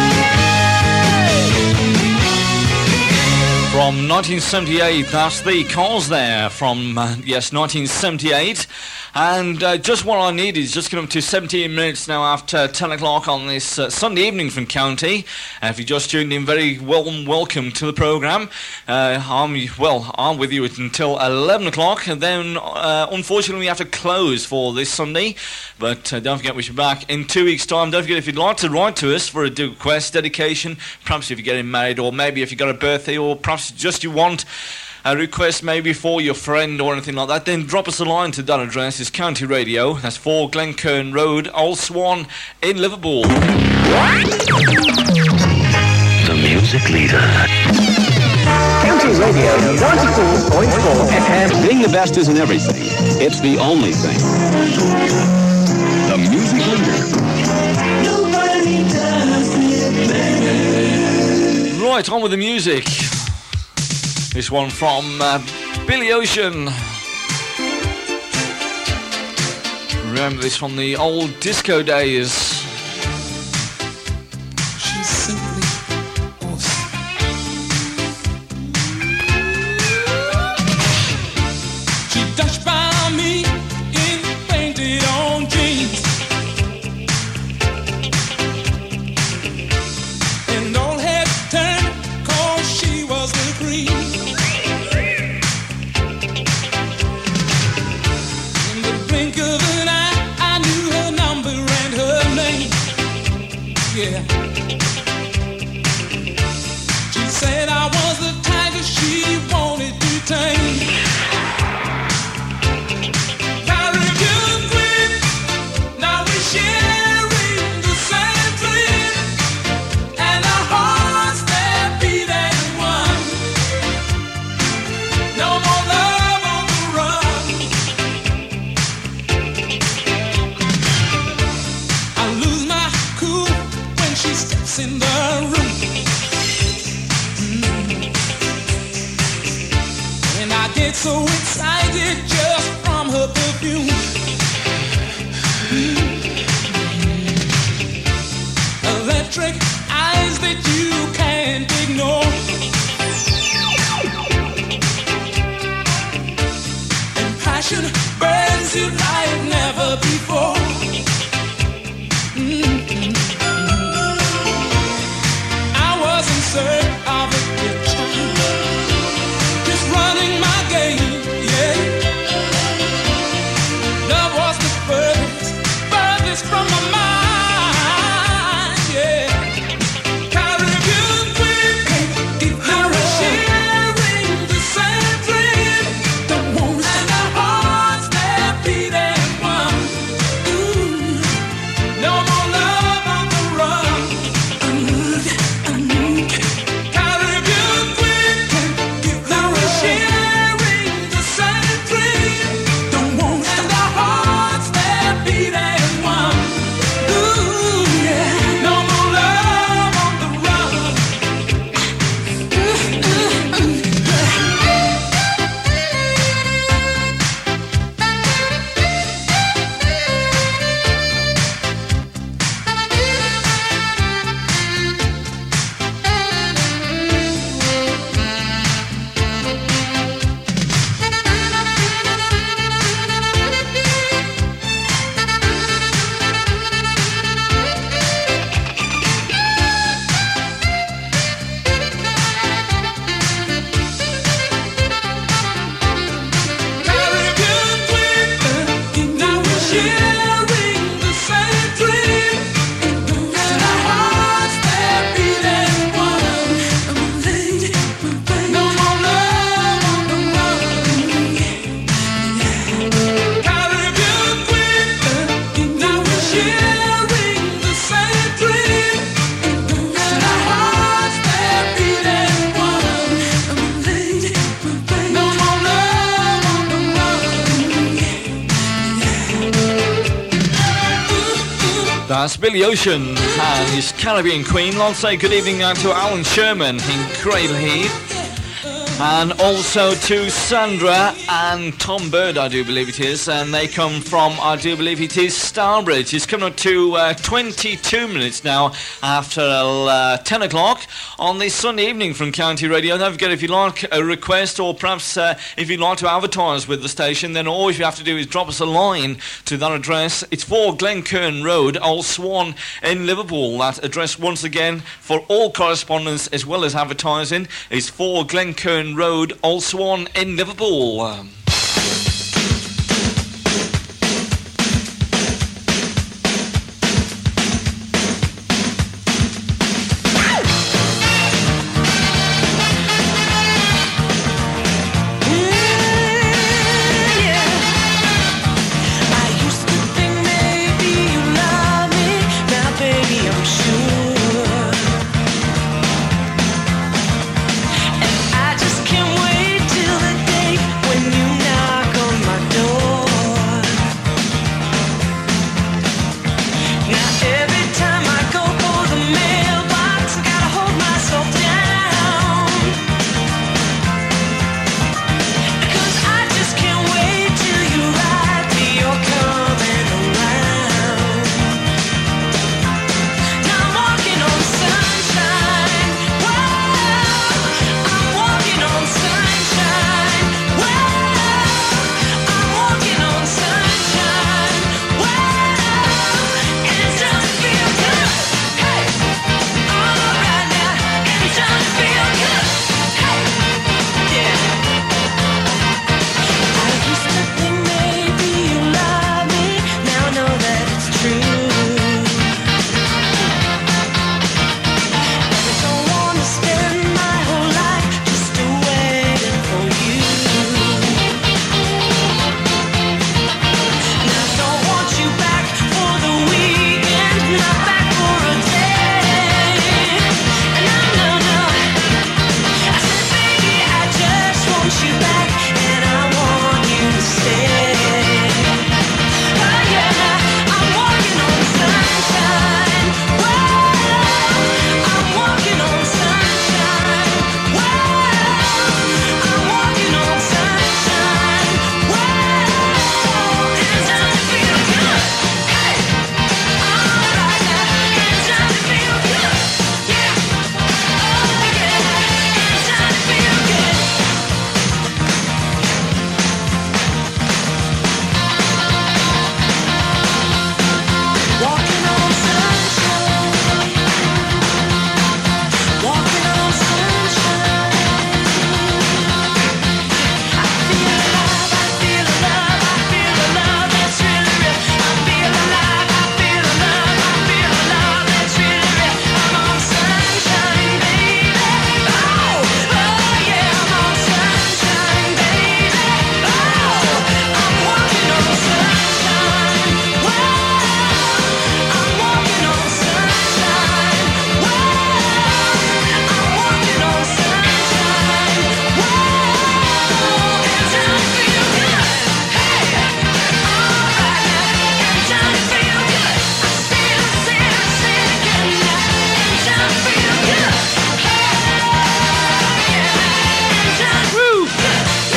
yeah. From nineteen seventy-eight, that's the Cause there from, uh, yes, nineteen seventy-eight. And uh, just what I need is just getting up to seventeen minutes now after ten o'clock on this uh, Sunday evening from County. Uh, if you just tuned in, very warm welcome to the programme. Uh, I'm, well, I'm with you until eleven o'clock, and then uh, unfortunately we have to close for this Sunday. But uh, don't forget, we should be back in two weeks' time. Don't forget, if you'd like to write to us for a request, dedication, perhaps if you're getting married, or maybe if you've got a birthday, or perhaps just you want a request maybe for your friend or anything like that, then drop us a line to that address. It's County Radio. That's four Glencairn Road, Old Swan in Liverpool. The music leader. County Radio ninety-four point four F M. Being the best isn't everything. It's the only thing. The music leader. Nobody does it better. Right, on with the music. This one from uh, Billy Ocean. Remember this from the old disco days. She's simply awesome. She dashed by me in painted on jeans, and all had turned 'cause she was the cream. Yeah. lights in the room. Mm. And I get so excited just from her perfume. Mm. Electric eyes that you can't ignore. And passion burns you like never before. Mm-hmm. I was in search of a good time, just running my game, yeah. Love was the furthest, furthest from my mind, yeah. Caribbean queen, if I was sharing the same dream, the wounds and the hearts that beat and one. Ooh, no more love on the run. Caribbean queen, if I was sharing the same dream, the wounds and the hearts that beat and one. Ooh, yeah, no more love on the run. Caribbean queen, now we're sharing the same dream, and our hearts that beat and one. No more love on the run. Caribbean queen, now we're sharing the same dream, and our hearts that beat and one. No more love on the run. That's Billy Ocean and his Caribbean Queen. I'll say good evening now to Alan Sherman in Cradle Heath, and also to Sandra and Tom Bird, I do believe it is, and they come from, I do believe it is, Starbridge. It's coming up to uh, twenty-two minutes now after uh, ten o'clock on this Sunday evening from County Radio. Don't forget, if you'd like a request, or perhaps uh, if you'd like to advertise with the station, then all you have to do is drop us a line to that address. It's four Glencurn Road, Old Swan in Liverpool. That address, once again, for all correspondence as well as advertising, is four Glencurn Road, Old Swan in Liverpool. Um, I just can't wait till the day when you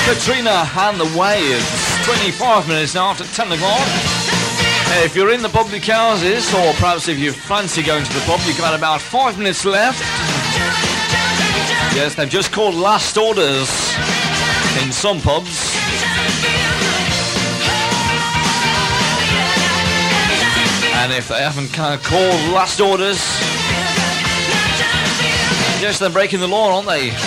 Katrina and the Waves. twenty-five minutes now after ten o'clock. If you're in the public houses, or perhaps if you fancy going to the pub, you've got about five minutes left. Yes, they've just called last orders in some pubs. And if they haven't kind of called last orders, yes, they're breaking the law, aren't they?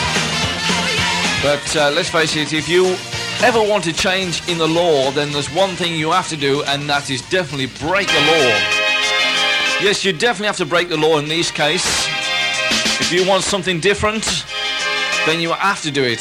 But uh, let's face it, if you ever want to change in the law, then there's one thing you have to do, and that is definitely break the law. Yes, you definitely have to break the law in this case. If you want something different, then you have to do it.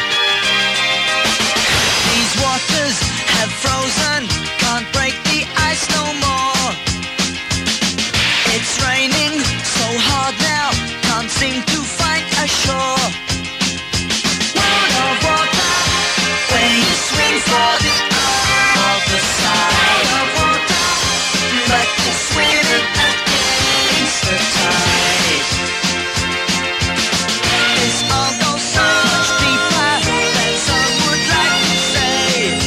These waters have frozen, can't break the ice no more. It's raining so hard now, can't seem to find a shore. World of water, where you swim for the other side of water, but you're swimming against the tide. This all goes so much deeper than some would like to say.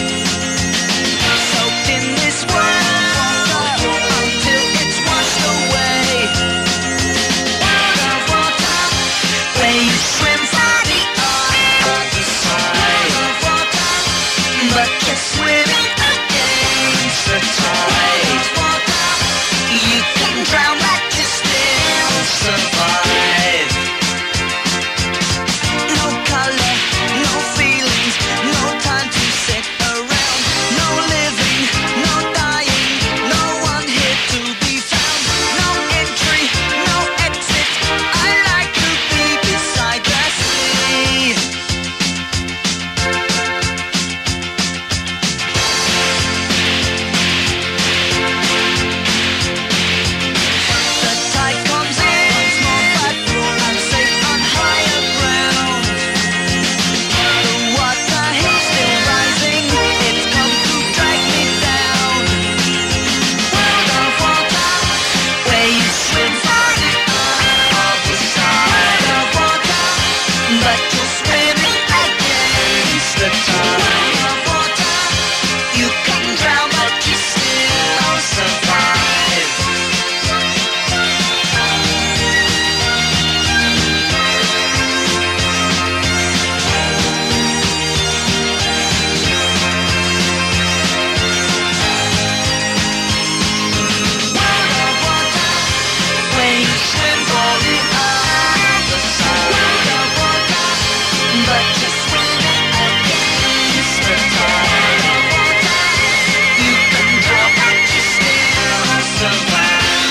Soaked in this world of water until it's washed away. World of water, where you swim for the other side of water, but you're swimming against the tide. Water, you can drown but you still survive. No color, no feelings, no time to sit around. No living, no dying, no one here to be found. No entry, no exit, I like to be beside the sea. The tide comes in, small but full, I'm safe on higher ground. The water is still rising, it's come to drag me down. World of water, where you swim for the other side of water, but you're swimming against the tide of water. You can drown but you still survive. World of water, where you swim for the other side of water, but you're swimming against the tide of water. You can drown but you still survive.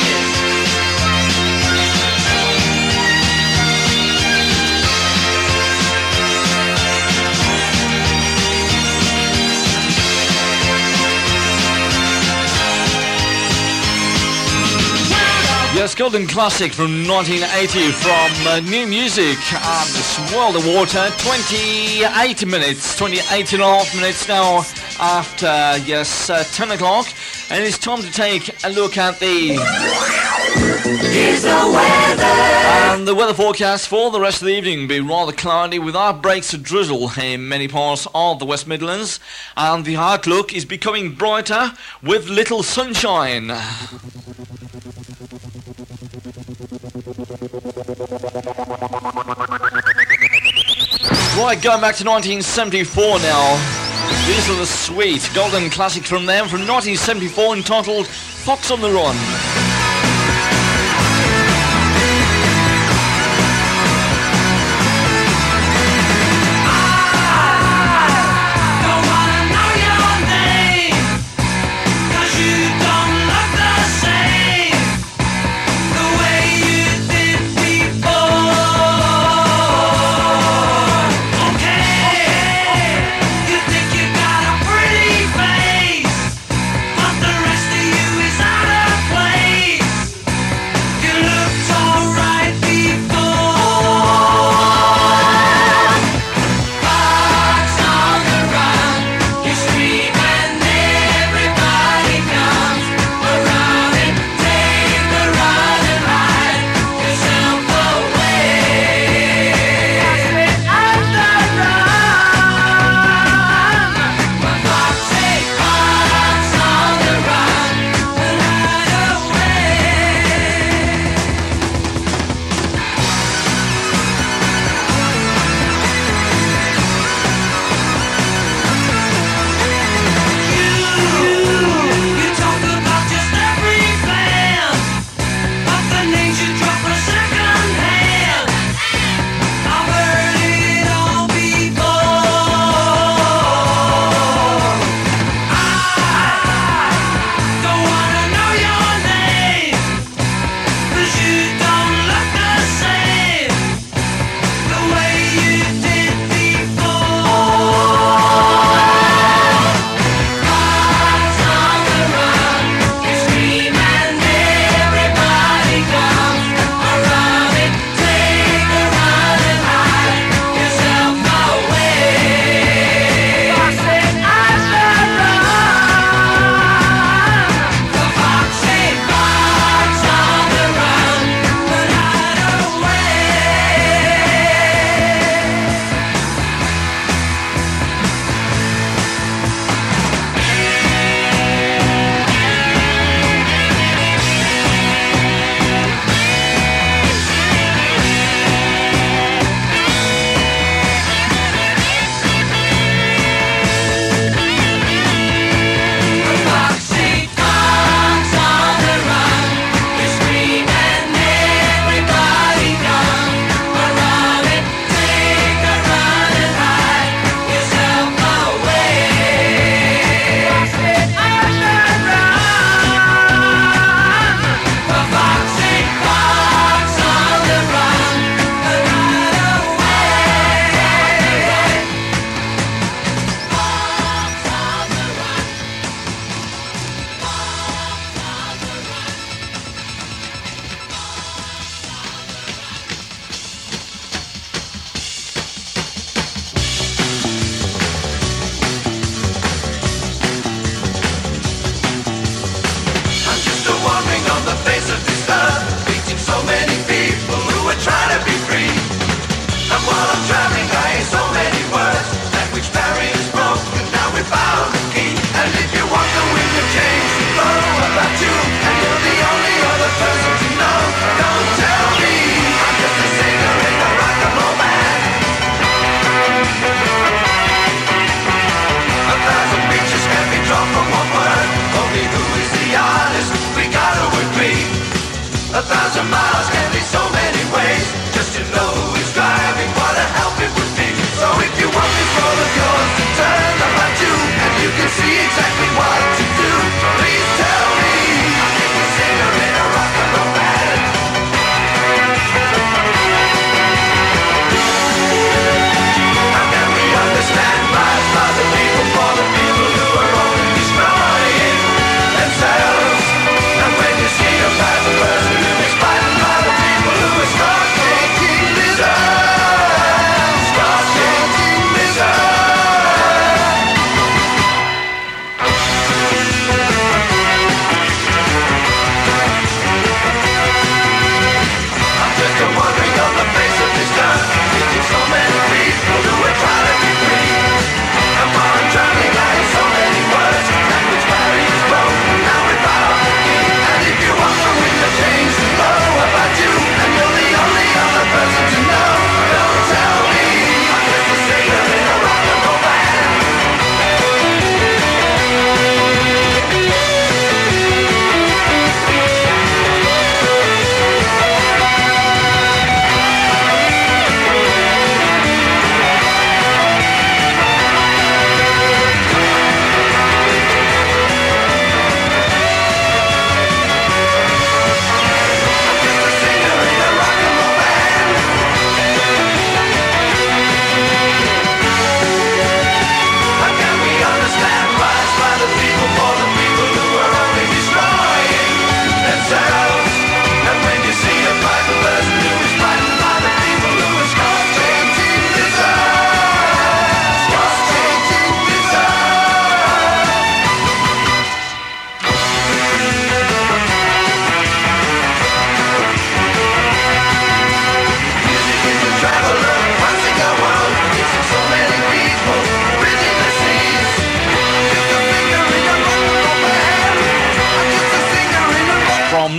Yes, Golden Classic from nineteen eighty from uh, New Music and this World of Water. twenty-eight minutes, twenty-eight and a half minutes now after, yes, uh, ten o'clock. And it's time to take a look at the... Here's the weather. And the weather forecast for the rest of the evening will be rather cloudy without breaks of drizzle in many parts of the West Midlands. And the outlook is becoming brighter with little sunshine. Right, going back to nineteen seventy-four now. These are the sweet Golden Classic from them from nineteen seventy-four entitled Fox on the Run. Don't wanna know your name, 'cause you don't look the same, the way you did before. Okay, you think you got a pretty face, but the rest of you is out of place.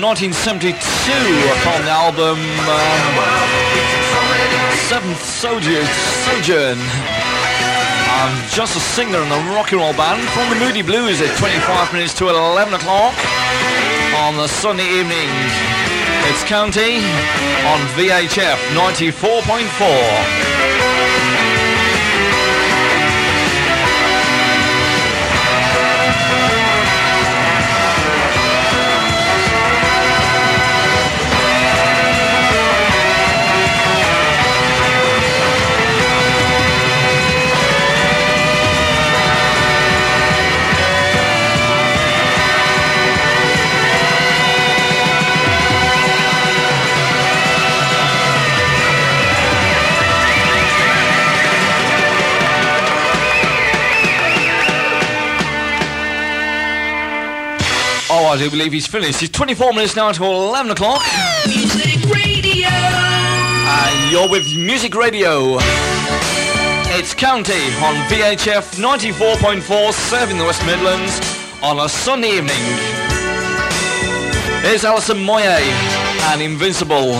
nineteen seventy-two from the album um, Seventh Sojourn. Sojourn. Um, just a singer in the rock and roll band from the Moody Blues at twenty-five minutes to eleven o'clock on the Sunday evening. It's County on V H F ninety-four point four. Oh, I do believe he's finished. It's twenty-four minutes now until eleven o'clock. Music Radio. And you're with Music Radio. It's County on V H F ninety-four point four, serving the West Midlands on a Sunday evening. Here's Alison Moyet and Invincible.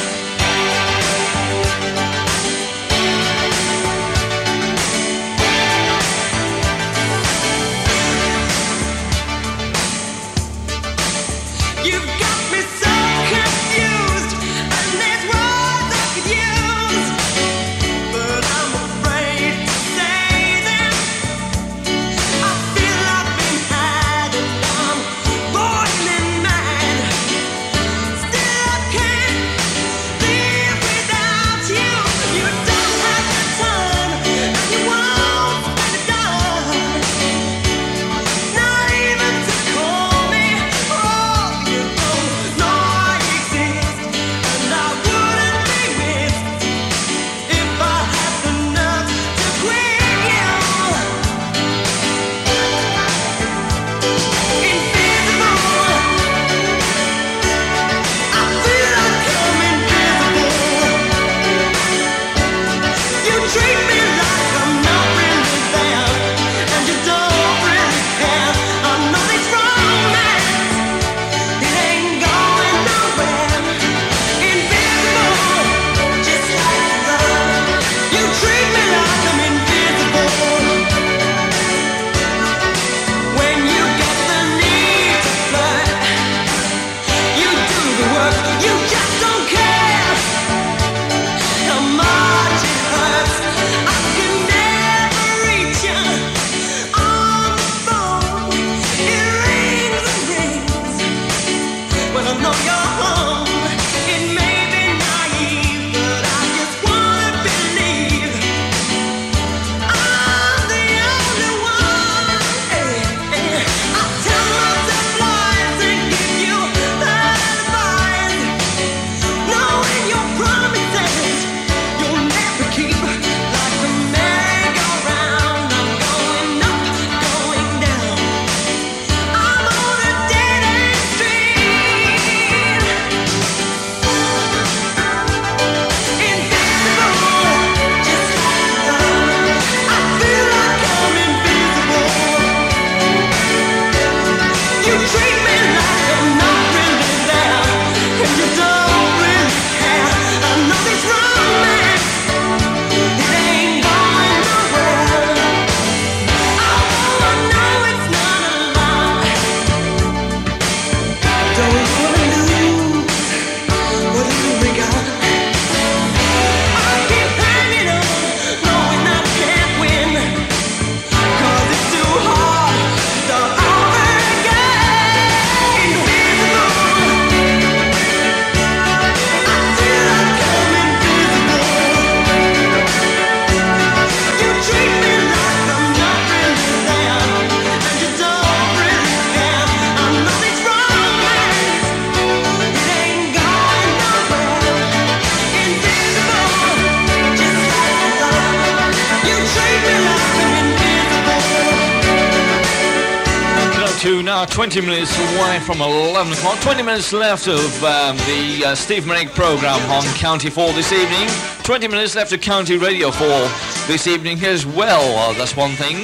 To now twenty minutes away from eleven o'clock. twenty minutes left of um, the uh, Steve Merrick programme on County four this evening. twenty minutes left of County Radio four this evening as well. Uh, that's one thing.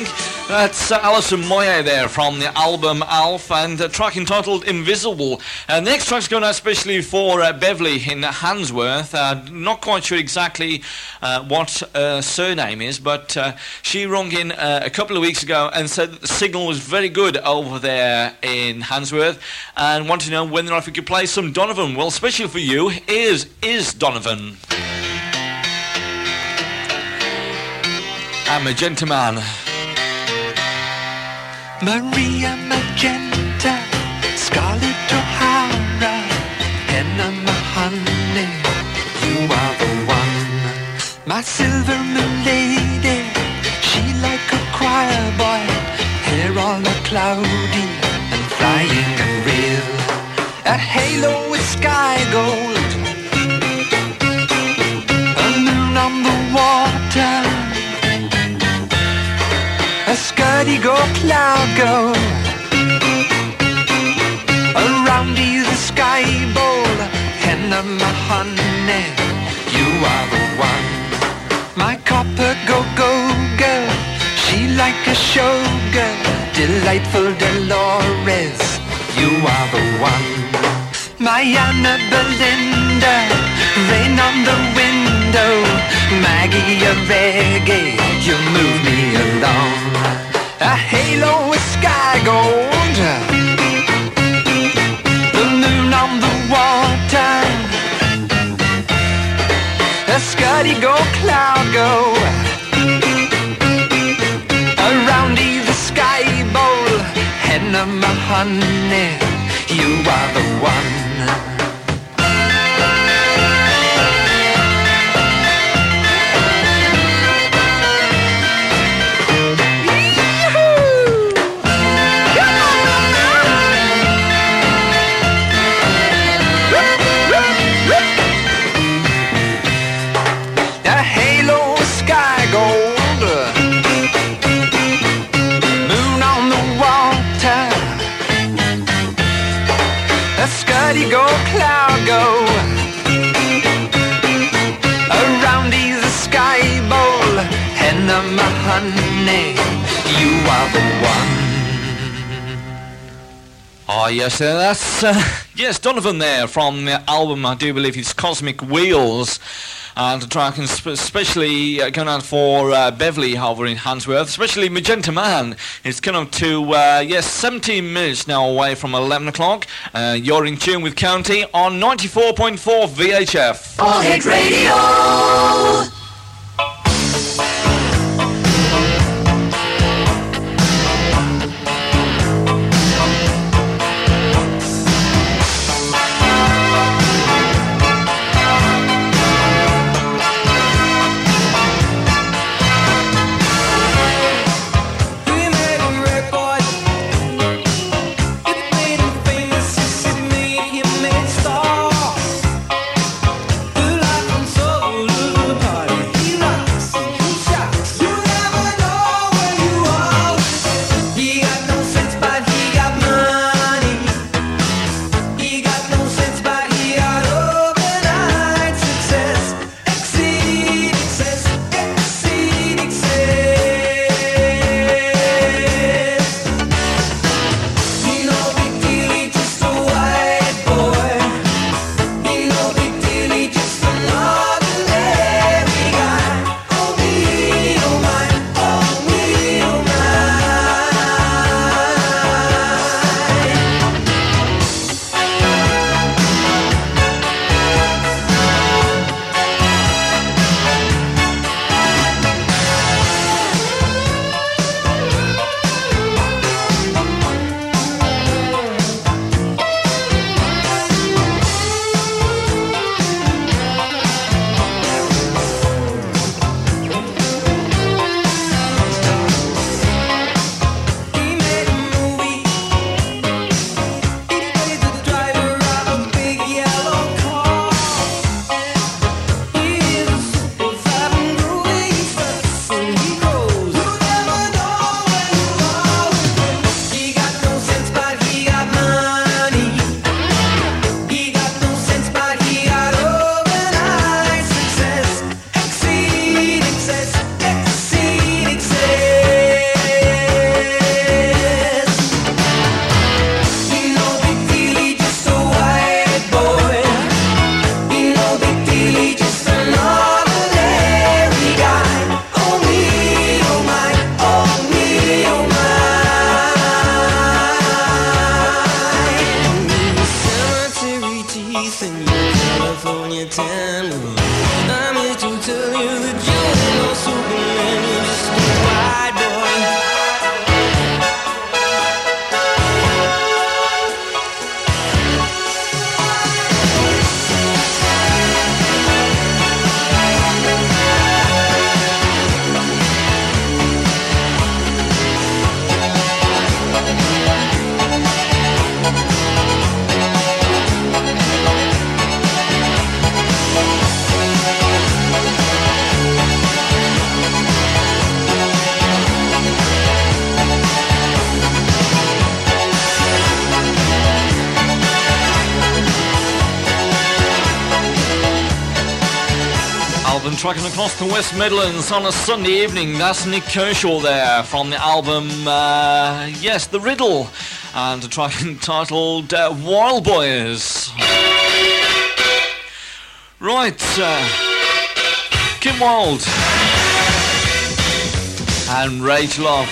That's uh, Alison Moyet there from the album Alf, and a track entitled Invisible. Uh, the next track's going out especially for uh, Beverly in Handsworth. Uh, not quite sure exactly uh, what uh, surname is, but uh, she rung in uh, a couple of weeks ago and said that the signal was very good over there in Handsworth and wanted to know whether or not we could play some Donovan. Well, especially for you, is is Donovan. And Magenta Man. Maria Magenta, Scarlett O'Hara, Enema Honey, you are the one. My silver milady, she like a choir boy, hair all a cloudy and flying and real. A halo with sky gold, a moon on the water, a skirty go cloud go, around you the sky bowl, Enema honey, you are the one. My copper go go girl, she like a show girl, delightful Dolores, you are the one. My Anna Belinda, rain on the window, Maggie a reggae, you move me along. A halo with sky gold, the moon on the water, a skirty go cloud go, around the sky bowl, Enema honey, you are the one. Go cloud go, around the sky bowl, Enema honey, you are the one. Oh yes, uh, that's uh, yes Donovan there from the album. I do believe it's Cosmic Wheels. And the track is especially uh, going out for uh, Beverly over in Handsworth, especially Magenta Man. It's coming up to, uh, yes, seventeen minutes now away from eleven o'clock. Uh, you're in tune with County on ninety-four point four V H F. All Hit Radio. Party. Album tracking across the West Midlands on a Sunday evening. That's Nick Kershaw there from the album, uh, yes, The Riddle, and a track entitled uh, Wild Boys. Right, uh, Kim Wilde and Rage Love.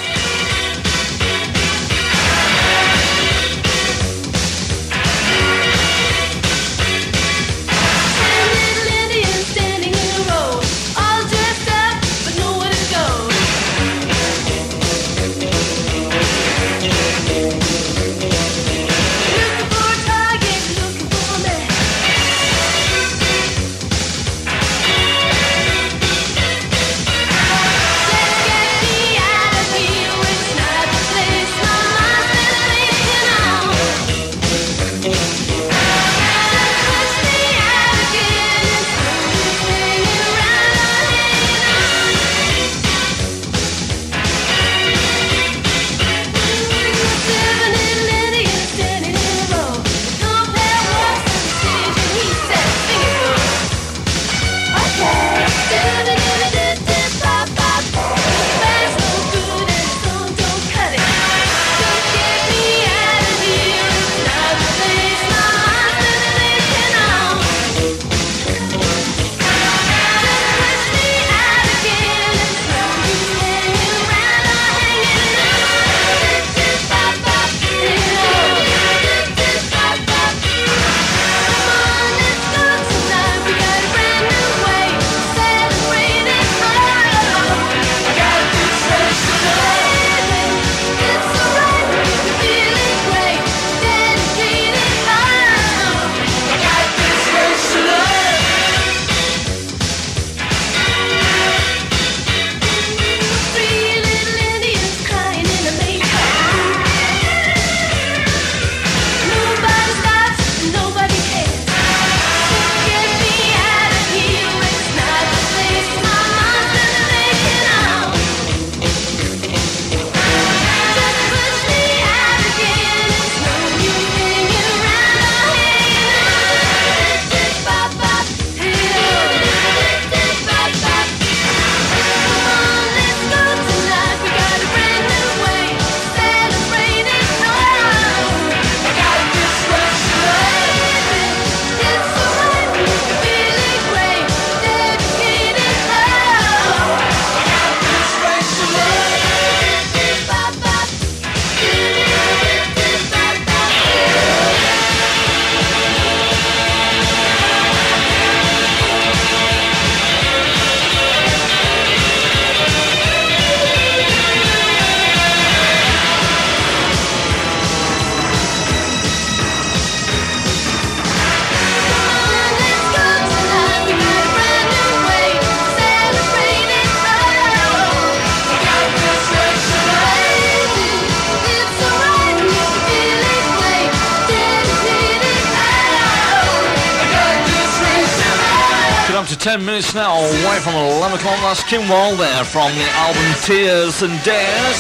ten minutes now away from eleven o'clock. That's Kim Wilde there from the album Tears and Dares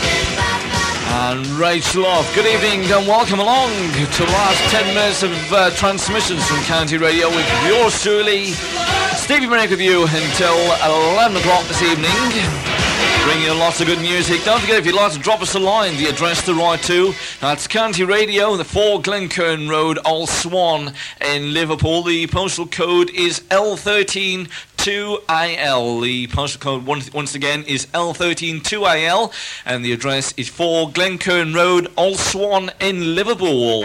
and Rage Love. Good evening and welcome along to the last ten minutes of uh, transmissions from County Radio with yours truly, Stevie Minnick, with you until eleven o'clock this evening. Bringing you lots of good music. Don't forget, if you'd like to drop us a line, the address to write to, that's County Radio, the four Glencairn Road, Old Swan in Liverpool. The postal code is L thirteen two I L. The postal code once, once again is L thirteen two I L, and the address is four Glencairn Road, Old Swan in Liverpool.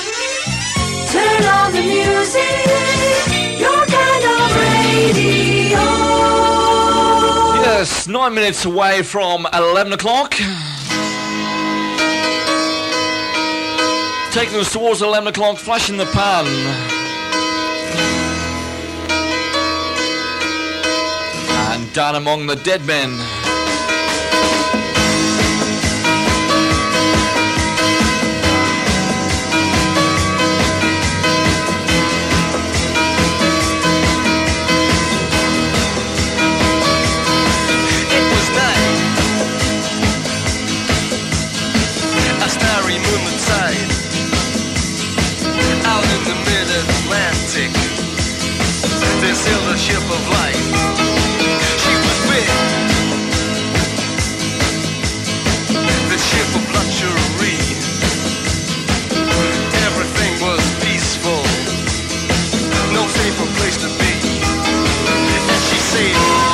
Turn on the music, your kind of radio. Yes, nine minutes away from eleven o'clock. Taking us towards eleven o'clock, flash in the pan. And Down Among the Dead Men. They sailed the ship of life. She was big, the ship of luxury. Everything was peaceful, no safer place to be. And she said,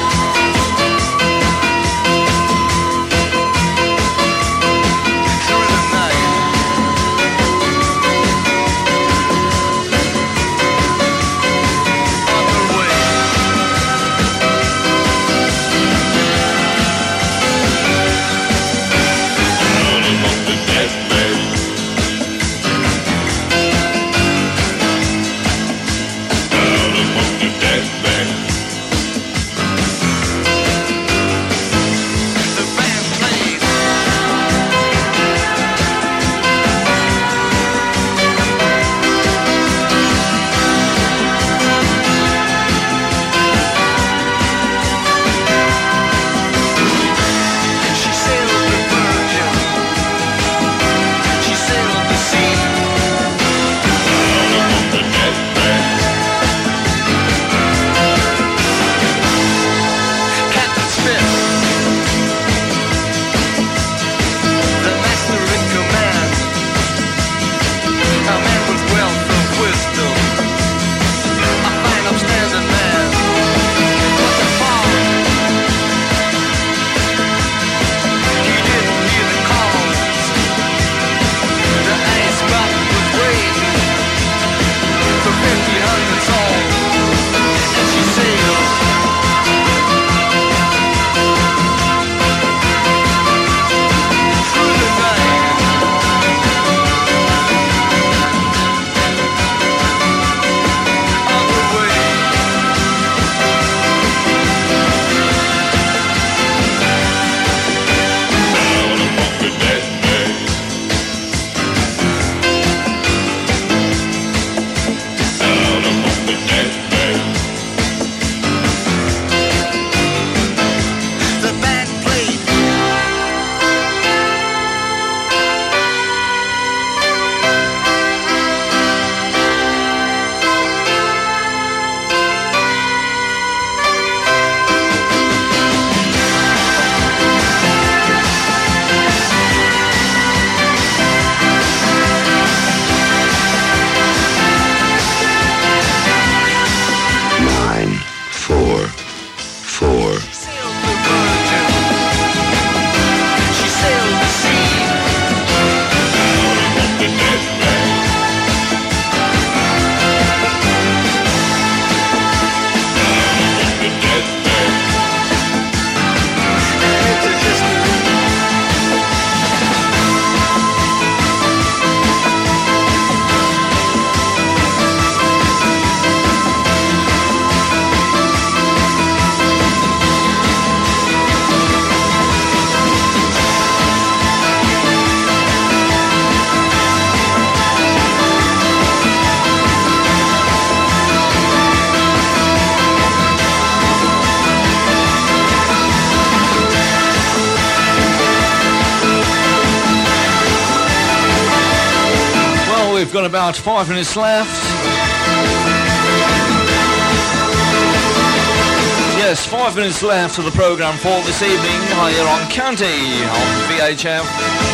got about five minutes left. Yes, five minutes left of the programme for this evening here on County on V H F.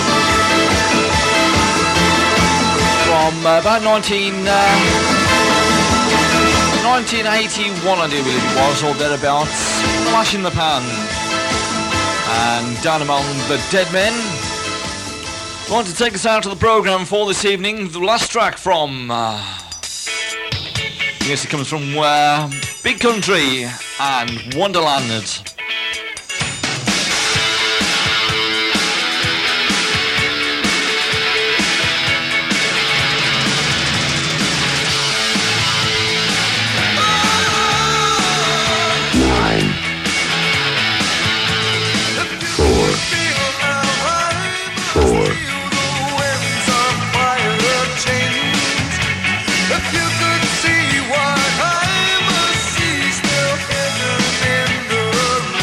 From uh, about nineteen, uh, nineteen eighty-one, I do believe it was, or thereabouts. Flash in the Pan. And Down Among the Dead Men. I want to take us out of the programme for this evening. The last track from, uh, I guess it comes from uh, Big Country and Wonderland. See what I must see, still hidden in the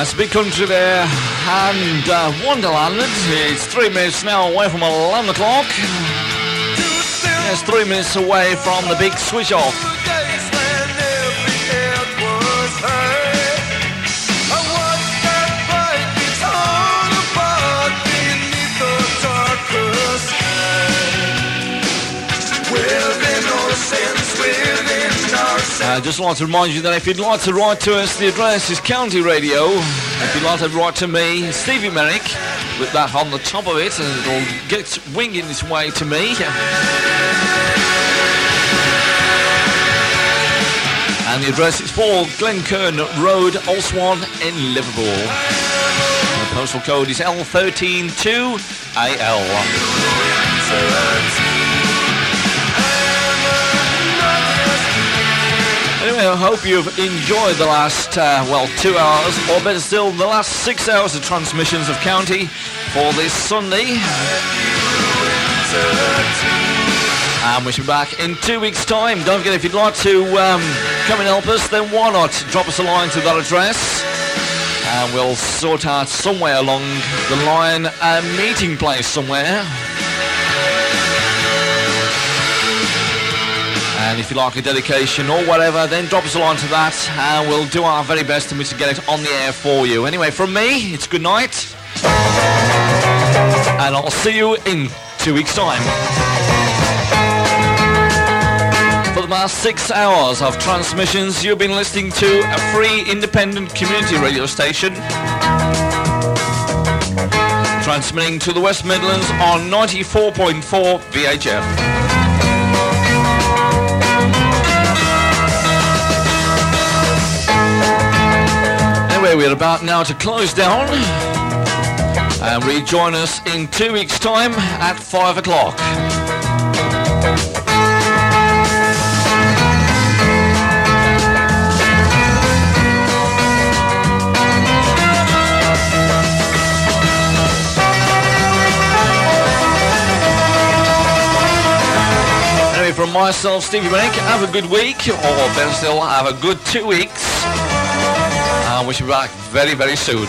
It's Big Country there, and uh, Wonderland. It's three minutes now away from eleven o'clock. It's three minutes away from the big switch off. I uh, just like to remind you that if you'd like to write to us, the address is County Radio. If you'd like to write to me, Stevie Merrick, with that on the top of it, and it'll get winging its way to me. And the address is four Glenkern Road, Allswan in Liverpool. The postal code is L one three two A L. Anyway, I hope you've enjoyed the last, uh, well, two hours, or better still, the last six hours of transmissions of County for this Sunday. And we should be back in two weeks' time. Don't forget, if you'd like to um, come and help us, then why not drop us a line to that address, and we'll sort out somewhere along the line a meeting place somewhere. And if you like a dedication or whatever, then drop us a line to that, and we'll do our very best to get it on the air for you. Anyway, from me, it's good night, and I'll see you in two weeks' time. For the past six hours of transmissions, you've been listening to a free independent community radio station, transmitting to the West Midlands on ninety-four point four V H F. We're about now to close down, and rejoin us in two weeks' time at five o'clock. Anyway, from myself, Stevie Merrick, have a good week, or better still, have a good two weeks. And we should be back very, very soon.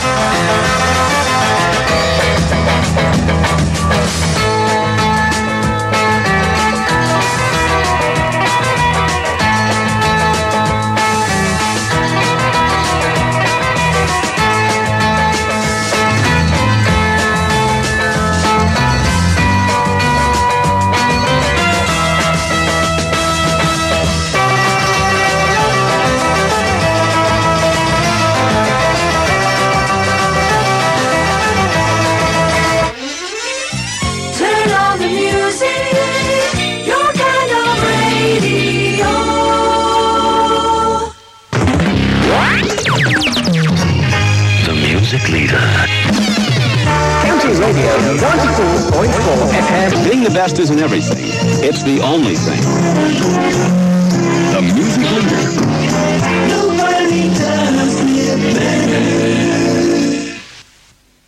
Leader. County Radio ninety-four point four F M. Being the best isn't everything. It's the only thing.